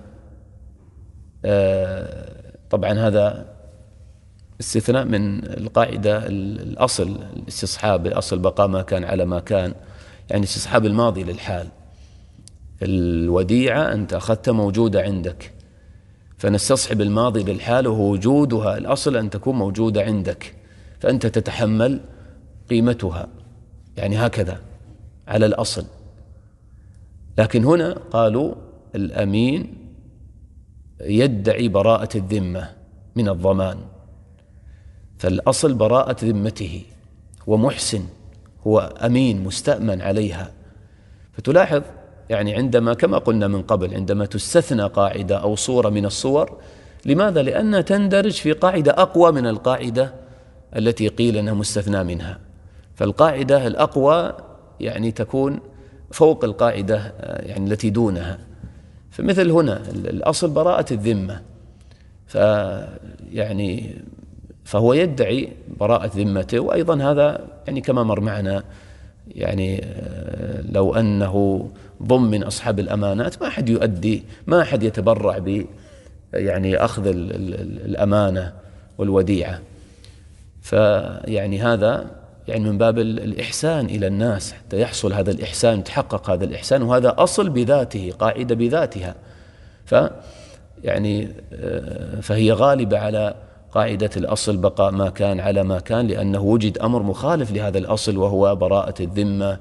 طبعا هذا استثناء من القاعدة الأصل الاستصحاب، الأصل بقاء ما كان على ما كان، يعني استصحاب الماضي للحال. الوديعة أنت أخذتها موجودة عندك، فنستصحب الماضي للحال وهو وجودها الأصل أن تكون موجودة عندك، فأنت تتحمل قيمتها، يعني هكذا على الأصل. لكن هنا قالوا الأمين يدعي براءة الذمة من الضمان، فالأصل براءة ذمته، هو محسن، هو أمين مستأمن عليها. فتلاحظ يعني عندما كما قلنا من قبل عندما تستثنى قاعدة أو صورة من الصور، لماذا؟ لأنها تندرج في قاعدة أقوى من القاعدة التي قيل أنها مستثنى منها، فالقاعدة الأقوى يعني تكون فوق القاعدة يعني التي دونها. فمثل هنا الأصل براءة الذمة، فيعني فهو يدعي براءة ذمته. وأيضا هذا يعني كما مر معنا، يعني لو أنه ضمن أصحاب الأمانات ما أحد يؤدي، ما أحد يتبرع ب يعني أخذ الأمانة والوديعة، فيعني هذا يعني من باب الإحسان إلى الناس حتى يحصل هذا الإحسان، يتحقق هذا الإحسان، وهذا أصل بذاته، قاعدة بذاتها، ف يعني فهي غالبة على قاعدة الأصل بقاء ما كان على ما كان، لأنه وجد أمر مخالف لهذا الأصل وهو براءة الذمة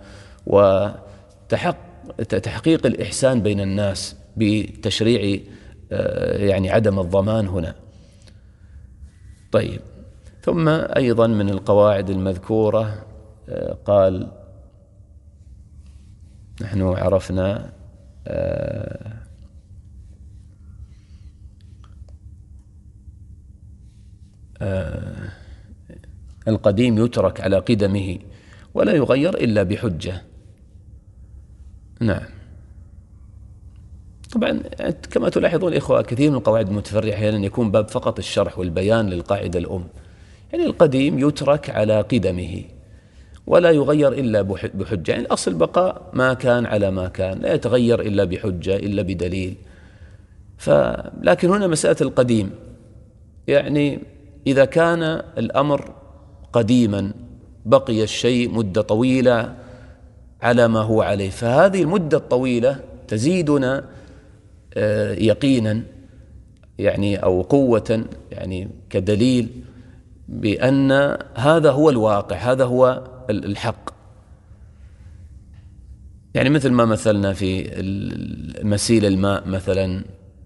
وتحقيق الإحسان بين الناس بتشريع يعني عدم الضمان هنا. طيب، ثم أيضا من القواعد المذكورة قال نحن عرفنا القديم يترك على قدمه ولا يغير إلا بحجة. نعم، طبعا كما تلاحظون إخوة كثير من القواعد المتفرعة أحيانا يكون باب فقط الشرح والبيان للقاعدة الأم، يعني القديم يترك على قدمه ولا يغير إلا بحجة، يعني الأصل بقاء ما كان على ما كان، لا يتغير إلا بحجة إلا بدليل. فلكن هنا مسألة القديم، يعني إذا كان الأمر قديما بقي الشيء مدة طويلة على ما هو عليه، فهذه المدة الطويلة تزيدنا يقينا يعني أو قوة يعني كدليل بأن هذا هو الواقع، هذا هو الحق. يعني مثل ما مثلنا في مسيل الماء مثلا،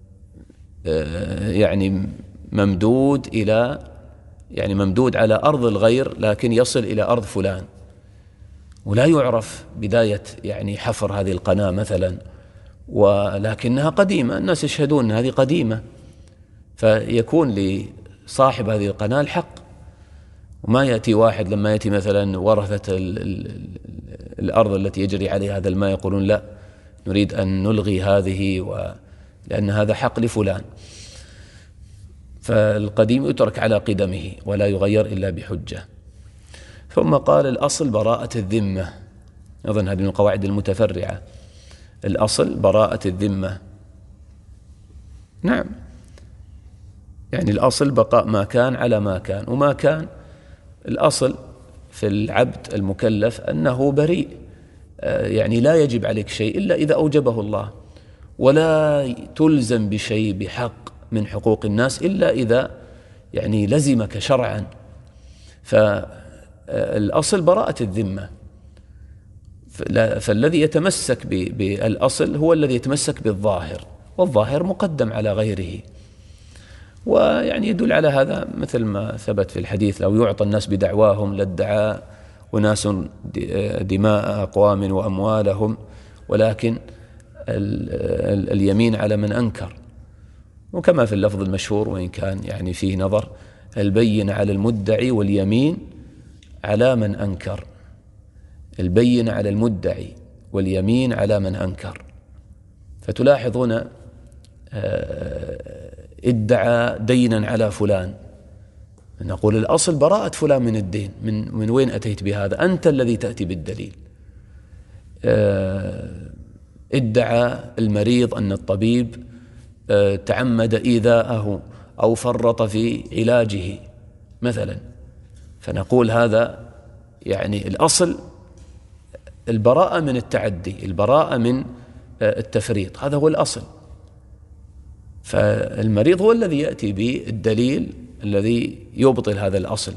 يعني ممدود إلى يعني ممدود على أرض الغير لكن يصل إلى أرض فلان، ولا يعرف بداية يعني حفر هذه القناة مثلا، ولكنها قديمة، الناس يشهدون أن هذه قديمة، فيكون لصاحب هذه القناة الحق. وما يأتي واحد لما يأتي مثلا ورثة الأرض التي يجري عليها هذا الماء يقولون لا نريد أن نلغي هذه و... لأن هذا حق لفلان. فالقديم يترك على قدمه ولا يغير إلا بحجة. ثم قال الأصل براءة الذمة، أظن هذه من القواعد المتفرعة، الأصل براءة الذمة. نعم، يعني الأصل بقاء ما كان على ما كان، وما كان الأصل في العبد المكلف أنه بريء، يعني لا يجب عليك شيء إلا إذا أوجبه الله، ولا تلزم بشيء بحق من حقوق الناس إلا إذا يعني لزمك شرعا. فالأصل براءة الذمة، فالذي يتمسك بالأصل هو الذي يتمسك بالظاهر، والظاهر مقدم على غيره. ويعني يدل على هذا مثل ما ثبت في الحديث: لو يعطى الناس بدعواهم لادعى أناس دماء أقوام وأموالهم، ولكن اليمين على من أنكر. وكما في اللفظ المشهور وإن كان يعني فيه نظر: البين على المدعي واليمين على من أنكر. البين على المدعي واليمين على من أنكر. فتلاحظون ادعى دينا على فلان، نقول الأصل براءة فلان من الدين. من, من وين أتيت بهذا؟ أنت الذي تأتي بالدليل. ادعى المريض أن الطبيب تعمد إيذاءه أو فرط في علاجه مثلا، فنقول هذا يعني الأصل البراءة من التعدي، البراءة من التفريط، هذا هو الأصل. فالمريض هو الذي يأتي بالدليل الذي يبطل هذا الأصل.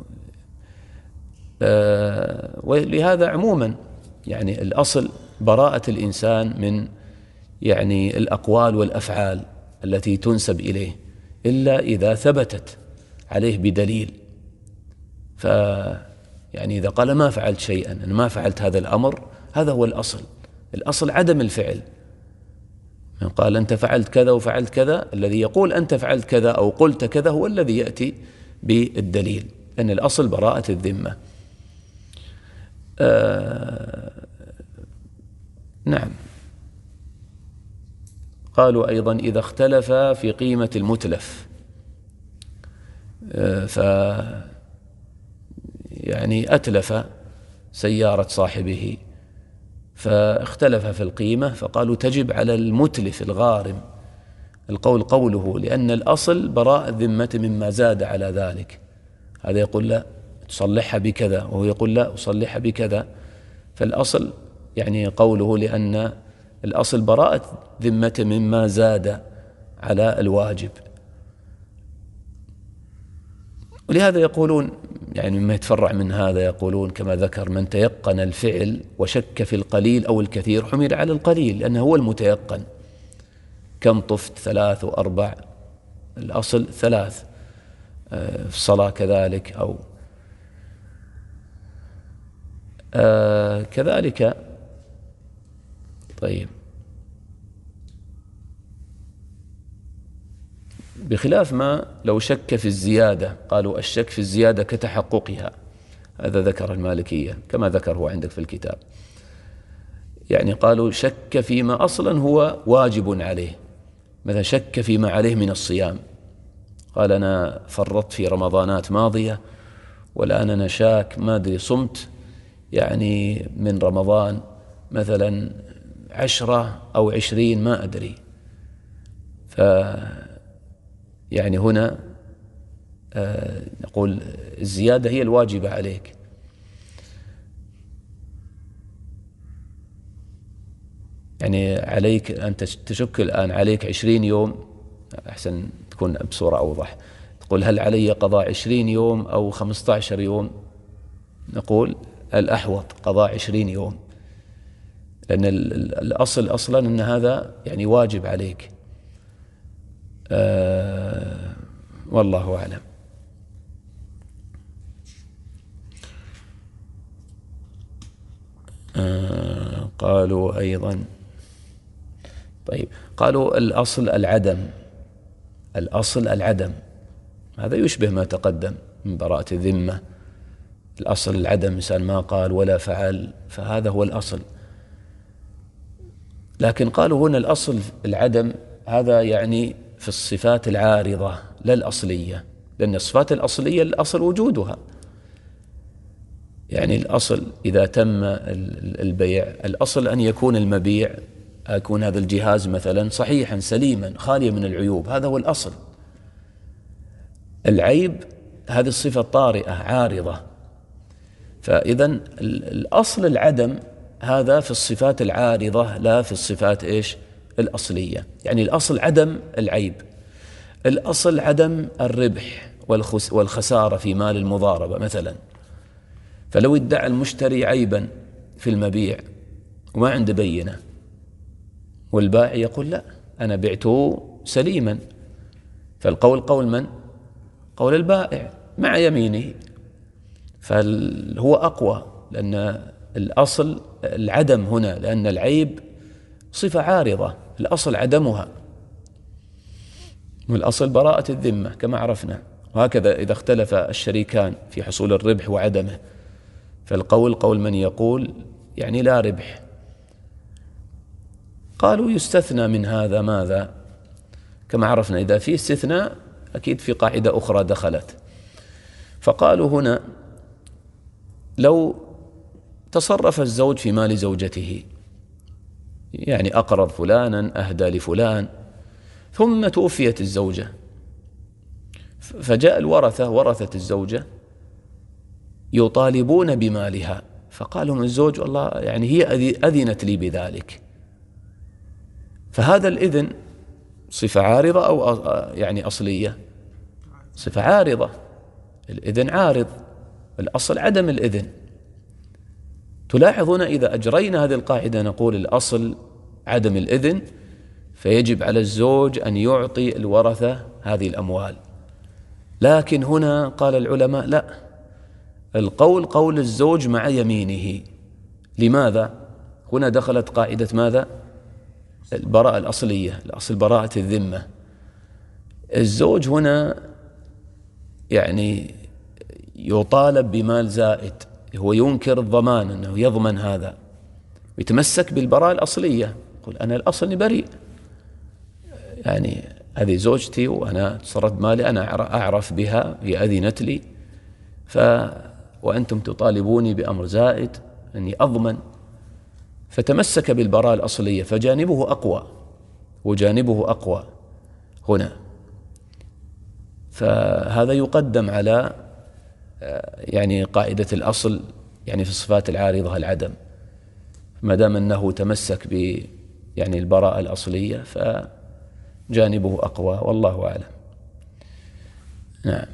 ولهذا عموما يعني الأصل براءة الإنسان من يعني الأقوال والأفعال التي تنسب إليه، إلا إذا ثبتت عليه بدليل. ف يعني إذا قال ما فعلت شيئا، أنا ما فعلت هذا الأمر، هذا هو الأصل. الأصل عدم الفعل. من قال أنت فعلت كذا وفعلت كذا، الذي يقول أنت فعلت كذا أو قلت كذا هو الذي يأتي بالدليل، أن الأصل براءة الذمة. آه نعم. قالوا أيضا إذا اختلف في قيمة المتلف، آه ف يعني أتلف سيارة صاحبه فاختلف في القيمة، فقالوا تجب على المتلف الغارم القول قوله، لأن الأصل براءة الذمة مما زاد على ذلك. هذا يقول لا تصلحها بكذا، وهو يقول لا أصلحها بكذا، فالأصل يعني قوله، لأن الأصل براءة ذمة مما زاد على الواجب. ولهذا يقولون يعني مما يتفرع من هذا، يقولون كما ذكر من تيقن الفعل وشك في القليل أو الكثير حمل على القليل، لأنه هو المتيقن. كم طفت؟ ثلاث وأربع، الأصل ثلاث. في الصلاة كذلك، أو آه كذلك. طيب، بخلاف ما لو شك في الزيادة، قالوا الشك في الزيادة كتحققها، هذا ذكر المالكية كما ذكر هو عندك في الكتاب. يعني قالوا شك فيما أصلا هو واجب عليه، مثلا شك فيما عليه من الصيام، قال أنا فرطت في رمضانات ماضية والآن أنا شاك ما أدري صمت يعني من رمضان مثلا عشرة أو عشرين ما أدري، ف يعني هنا آه نقول الزيادة هي الواجبة عليك. يعني عليك أن تشك الآن عليك عشرين يوم، أحسن تكون بصورة أوضح، تقول هل علي قضاء عشرين يوم أو خمسة عشر يوم؟ نقول الأحوط قضاء عشرين يوم، لأن الأصل أصلا أن هذا يعني واجب عليك. آه والله أعلم. آه قالوا أيضا، طيب قالوا الأصل العدم، الأصل العدم، هذا يشبه ما تقدم من براءة الذمة. الأصل العدم، إنسان ما قال ولا فعل، فهذا هو الأصل. لكن قالوا هنا الأصل العدم، هذا يعني في الصفات العارضة لا الأصلية، لأن الصفات الأصلية الأصل وجودها. يعني الأصل إذا تم البيع، الأصل أن يكون المبيع، يكون هذا الجهاز مثلا صحيحا سليما خاليا من العيوب، هذا هو الأصل. العيب هذه الصفة طارئة عارضة، فإذا الأصل العدم هذا في الصفات العارضة لا في الصفات إيش الأصلية. يعني الأصل عدم العيب، الأصل عدم الربح والخسارة في مال المضاربة مثلا. فلو ادعى المشتري عيبا في المبيع وما عنده بينة، والبائع يقول لا أنا بعته سليما، فالقول قول من؟ قول البائع مع يمينه، فهو أقوى، لأن الأصل العدم هنا، لأن العيب صفة عارضة، الأصل عدمها، والأصل براءة الذمة كما عرفنا. وهكذا إذا اختلف الشريكان في حصول الربح وعدمه، فالقول قول من يقول يعني لا ربح. قالوا يستثنى من هذا ماذا؟ كما عرفنا إذا في استثناء أكيد في قاعدة أخرى دخلت. فقالوا هنا لو تصرف الزوج في مال زوجته يعني أقرض فلانا، أهدى لفلان، ثم توفيت الزوجة، فجاء الورثة ورثة الزوجة يطالبون بمالها، فقال لهم الزوج والله يعني هي أذنت لي بذلك. فهذا الإذن صفة عارضة أو يعني أصلية؟ صفة عارضة، الإذن عارض، الأصل عدم الإذن. تلاحظ هنا إذا أجرينا هذه القاعدة نقول الأصل عدم الإذن، فيجب على الزوج أن يعطي الورثة هذه الأموال. لكن هنا قال العلماء لا، القول قول الزوج مع يمينه. لماذا؟ هنا دخلت قاعدة ماذا؟ البراءة الأصلية، الأصل براءة الذمة. الزوج هنا يعني يطالب بمال زائد، هو ينكر الضمان أنه يضمن هذا ويتمسك بالبراءة الأصلية، يقول أنا الأصل بريء، يعني هذه زوجتي وأنا تصرفت مالي، أنا أعرف بها، هي أذنت لي، ف وأنتم تطالبوني بأمر زائد أني أضمن، فتمسك بالبراءة الأصلية، فجانبه أقوى وجانبه أقوى هنا. فهذا يقدم على يعني قاعدة الأصل يعني في الصفات العارضة العدم، ما دام أنه تمسك ب يعني البراءة الأصلية فجانبه أقوى، والله أعلم. نعم.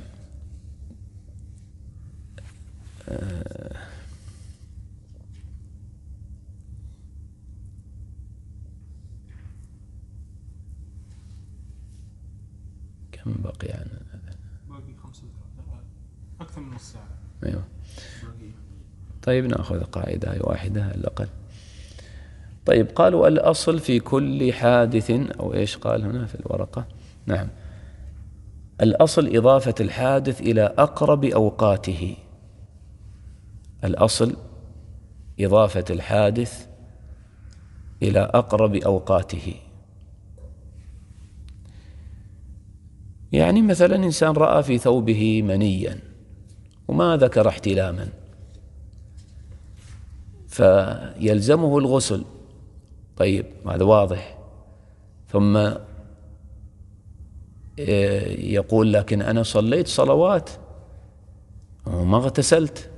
كم بقي عن باقي خمسة أكثر من نص ساعة. أيوة. طيب نأخذ قاعدة واحدة على الأقل. طيب قالوا الأصل في كل حادث، أو إيش قال هنا في الورقة؟ نعم، الأصل إضافة الحادث إلى أقرب أوقاته. الأصل إضافة الحادث إلى أقرب أوقاته. يعني مثلا إنسان رأى في ثوبه منيا وما ذكر احتلاما، فيلزمه الغسل، طيب هذا واضح، ثم يقول لكن أنا صليت صلوات وما اغتسلت،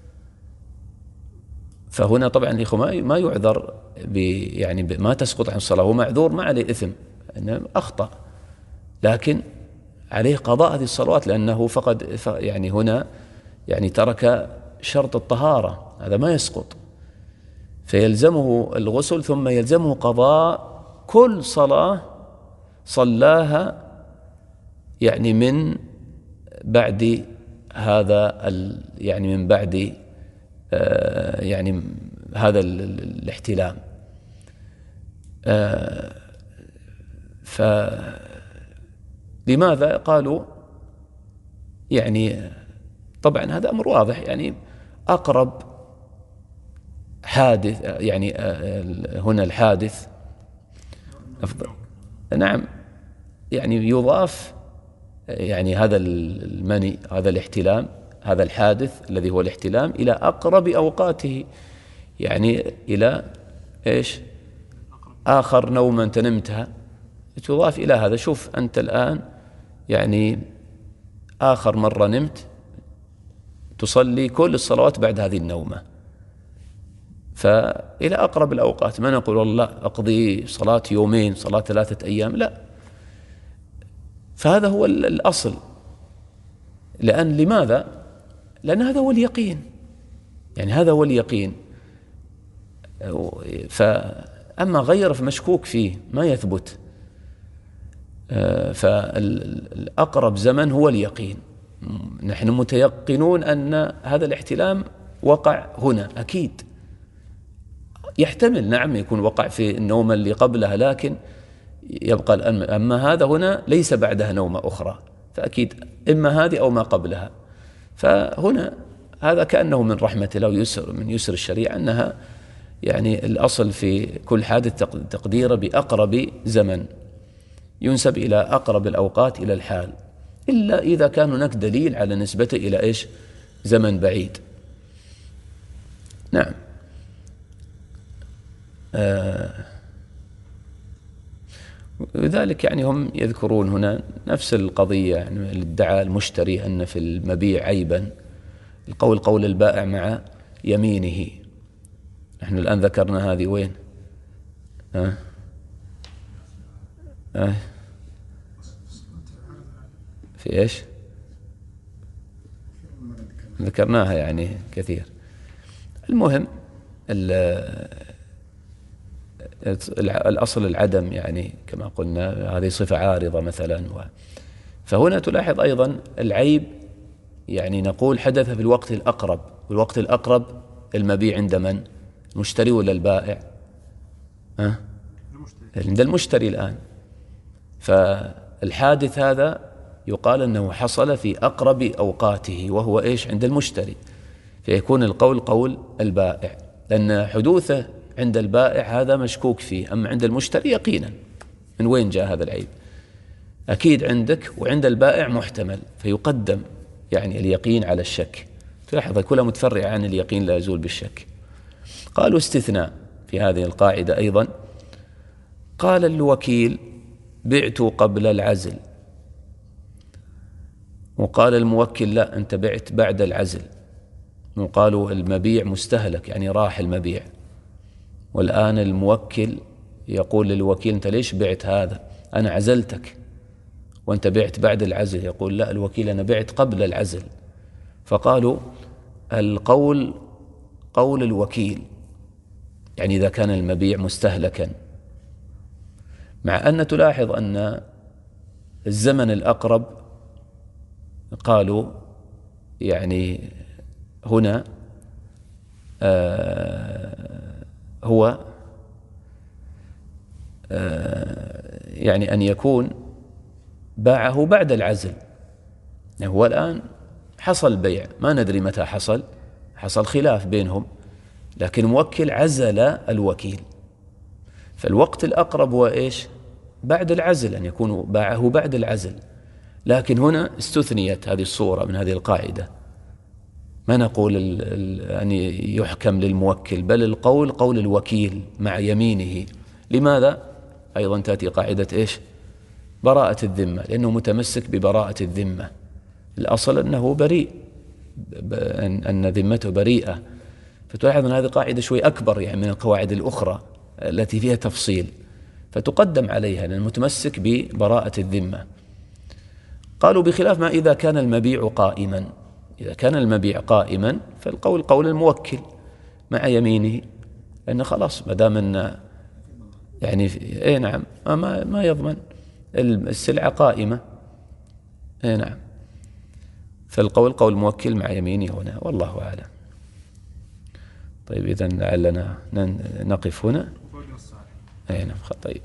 فهنا طبعا الإخوة ما يعذر يعني ما تسقط عن الصلاة، هو معذور ما عليه إثم أنه أخطأ، لكن عليه قضاء هذه الصلوات لأنه فقد يعني هنا يعني ترك شرط الطهارة، هذا ما يسقط، فيلزمه الغسل ثم يلزمه قضاء كل صلاة صلاها يعني من بعد هذا يعني من بعد يعني هذا الاحتلام. فلماذا قالوا يعني طبعا هذا أمر واضح، يعني أقرب حادث يعني هنا الحادث أفضل، نعم، يعني يضاف يعني هذا المني هذا الاحتلام هذا الحادث الذي هو الاحتلام إلى أقرب أوقاته، يعني إلى إيش؟ آخر نوم أنت نمتها تضاف إلى هذا. شوف أنت الآن يعني آخر مرة نمت تصلي كل الصلوات بعد هذه النومة، فإلى أقرب الأوقات، ما نقول والله أقضي صلاة يومين صلاة ثلاثة أيام، لا، فهذا هو الأصل. لأن لماذا؟ لأن هذا هو اليقين، يعني هذا هو اليقين. فأما غير فمشكوك فيه ما يثبت، فالأقرب زمن هو اليقين. نحن متيقنون أن هذا الاحتلام وقع هنا أكيد، يحتمل نعم يكون وقع في النومة اللي قبلها، لكن يبقى أما هذا هنا ليس بعدها نومة أخرى، فأكيد إما هذه أو ما قبلها. فهنا هذا كأنه من رحمة الله ويسر من يسر الشريعة أنها يعني الأصل في كل حادث تقديره بأقرب زمن، ينسب إلى أقرب الأوقات إلى الحال، إلا إذا كان هناك دليل على نسبته إلى إيش؟ زمن بعيد. نعم. آه لذلك يعني هم يذكرون هنا نفس القضية، يعني ادعى المشتري أن في المبيع عيبا، القول قول البائع مع يمينه. نحن الآن ذكرنا هذه وين؟ ها؟ ها؟ في إيش؟ ذكرناها يعني كثير. المهم الأصل العدم، يعني كما قلنا هذه صفة عارضة مثلا. فهنا تلاحظ أيضا العيب، يعني نقول حدث في الوقت الأقرب، والوقت الأقرب المبيع عند من؟ المشتري ولا البائع؟ ها؟ المشتري. عند المشتري الآن. فالحادث هذا يقال أنه حصل في أقرب أوقاته، وهو إيش؟ عند المشتري، فيكون القول قول البائع، لأن حدوثه عند البائع هذا مشكوك فيه، أما عند المشتري يقينا. من وين جاء هذا العيب؟ أكيد عندك، وعند البائع محتمل، فيقدم يعني اليقين على الشك. تلاحظ كلها متفرعة عن اليقين لا يزول بالشك. قالوا استثناء في هذه القاعدة أيضا، قال الوكيل بعت قبل العزل، وقال الموكل لا أنت بعت بعد العزل، وقالوا المبيع مستهلك يعني راح المبيع، والآن الموكل يقول للوكيل أنت ليش بعت هذا؟ أنا عزلتك وأنت بعت بعد العزل. يقول لا الوكيل أنا بعت قبل العزل. فقالوا القول قول الوكيل، يعني إذا كان المبيع مستهلكا، مع أن تلاحظ أن الزمن الأقرب قالوا يعني هنا آه هو آه يعني أن يكون باعه بعد العزل. يعني هو الآن حصل بيع، ما ندري متى حصل، حصل خلاف بينهم، لكن موكل عزل الوكيل، فالوقت الأقرب هو إيش؟ بعد العزل، أن يكون باعه بعد العزل. لكن هنا استثنيت هذه الصورة من هذه القاعدة، ما نقول أن يحكم للموكل، بل القول قول الوكيل مع يمينه. لماذا؟ أيضا تأتي قاعدة إيش؟ براءة الذمة، لأنه متمسك ببراءة الذمة. الأصل أنه بريء، أن ذمته بريئة. فتلاحظ أن هذه قاعدة شوي أكبر يعني من القواعد الأخرى التي فيها تفصيل، فتقدم عليها لأنه متمسك ببراءة الذمة. قالوا بخلاف ما إذا كان المبيع قائما. إذا كان المبيع قائما فالقول قول الموكل مع يمينه، لأنه خلاص ما دام أن يعني إيه نعم ما ما يضمن السلعة قائمة، إيه نعم، فالقول قول الموكل مع يمينه هنا، والله أعلم. طيب إذن لعلنا نقف هنا. إيه نعم طيب.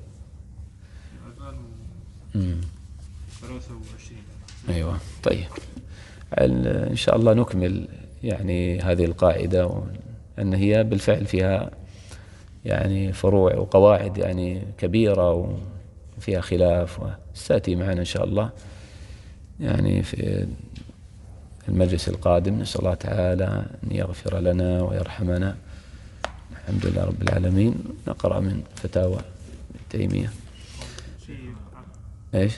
أيوة طيب، إن شاء الله نكمل يعني هذه القاعدة، أن هي بالفعل فيها يعني فروع وقواعد يعني كبيرة وفيها خلاف، وستأتي معنا إن شاء الله يعني في المجلس القادم. نسأل الله تعالى أن يغفر لنا ويرحمنا. الحمد لله رب العالمين. نقرأ من فتاوى ابن تيمية. إيش؟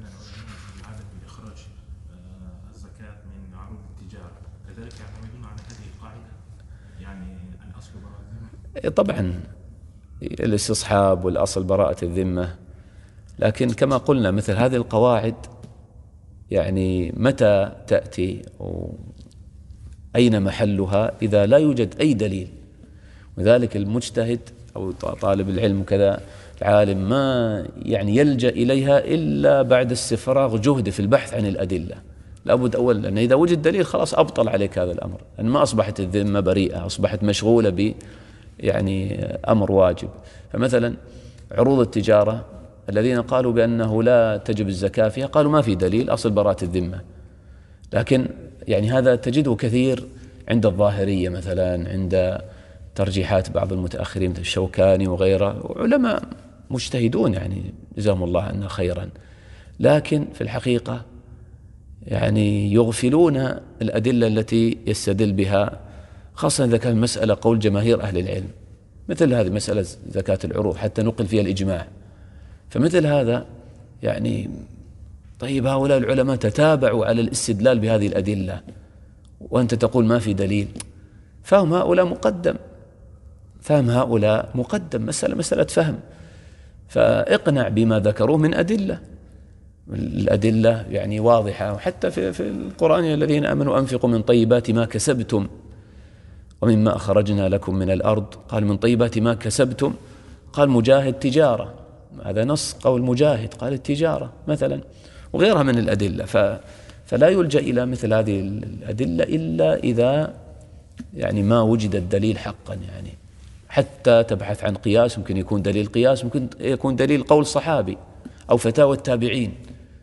طبعا الاستصحاب والأصل براءة الذمة، لكن كما قلنا مثل هذه القواعد يعني متى تأتي أين محلها إذا لا يوجد أي دليل. وذلك المجتهد أو طالب العلم كذا العالم ما يعني يلجأ إليها إلا بعد استفراغ جهد في البحث عن الأدلة. لابد أولا، لأن إذا وجد دليل خلاص أبطل عليك هذا الأمر، أن ما أصبحت الذمة بريئة، أصبحت مشغولة ب يعني أمر واجب. فمثلا عروض التجارة الذين قالوا بأنه لا تجب الزكاة فيها، قالوا ما في دليل، أصل براءة الذمة. لكن يعني هذا تجده كثير عند الظاهرية مثلا، عند ترجيحات بعض المتأخرين مثل الشوكاني وغيره، وعلماء مجتهدون يعني جزاهم الله عنا خيرا، لكن في الحقيقة يعني يغفلون الأدلة التي يستدل بها، خاصة إذا كان مسألة قول جماهير أهل العلم، مثل هذه مسألة زكاة العروض حتى نقل فيها الإجماع. فمثل هذا يعني طيب هؤلاء العلماء تتابعوا على الاستدلال بهذه الأدلة وأنت تقول ما في دليل. فهم هؤلاء مقدم، فهم هؤلاء مقدم، مسألة مسألة فهم. فاقنع بما ذكروه من أدلة، الأدلة يعني واضحة. وحتى في, في القرآن الذين آمنوا أنفقوا من طيبات ما كسبتم ومما أخرجنا لكم من الأرض، قال من طيبات ما كسبتم، قال مجاهد تجارة، هذا نص قول مجاهد، قال التجارة مثلا، وغيرها من الأدلة. ف فلا يلجأ إلى مثل هذه الأدلة إلا إذا يعني ما وجد الدليل حقا، يعني حتى تبحث عن قياس، ممكن يكون دليل قياس، ممكن يكون دليل قول صحابي أو فتاوى التابعين،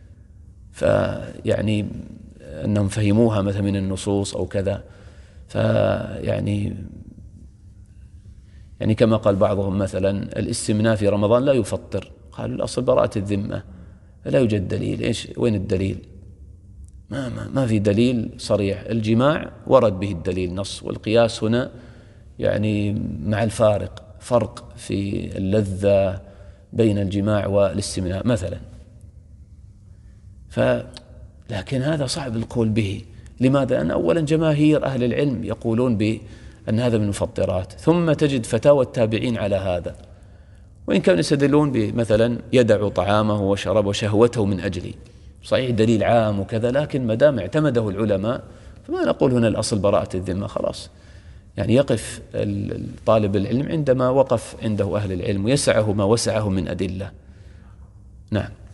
فيعني أنهم فهموها مثلا من النصوص أو كذا. فيعني يعني كما قال بعضهم مثلا الاستمناء في رمضان لا يفطر، قالوا الأصل براءة الذمة، لا يوجد دليل. إيش وين الدليل؟ ما, ما, ما في دليل صريح. الجماع ورد به الدليل نص، والقياس هنا يعني مع الفارق، فرق في اللذة بين الجماع والاستمناء مثلا. ف لكن هذا صعب القول به. لماذا؟ أن أولا جماهير أهل العلم يقولون بأن هذا من المفطرات، ثم تجد فتاوى التابعين على هذا، وإن كانوا يستدلون بمثلا يدع طعامه وشربه وشهوته من أجلي، صحيح دليل عام وكذا، لكن ما دام اعتمده العلماء فما نقول هنا الأصل براءة الذمة، خلاص. يعني يقف طالب العلم عندما وقف عنده أهل العلم ويسعه ما وسعه من أدلة. نعم.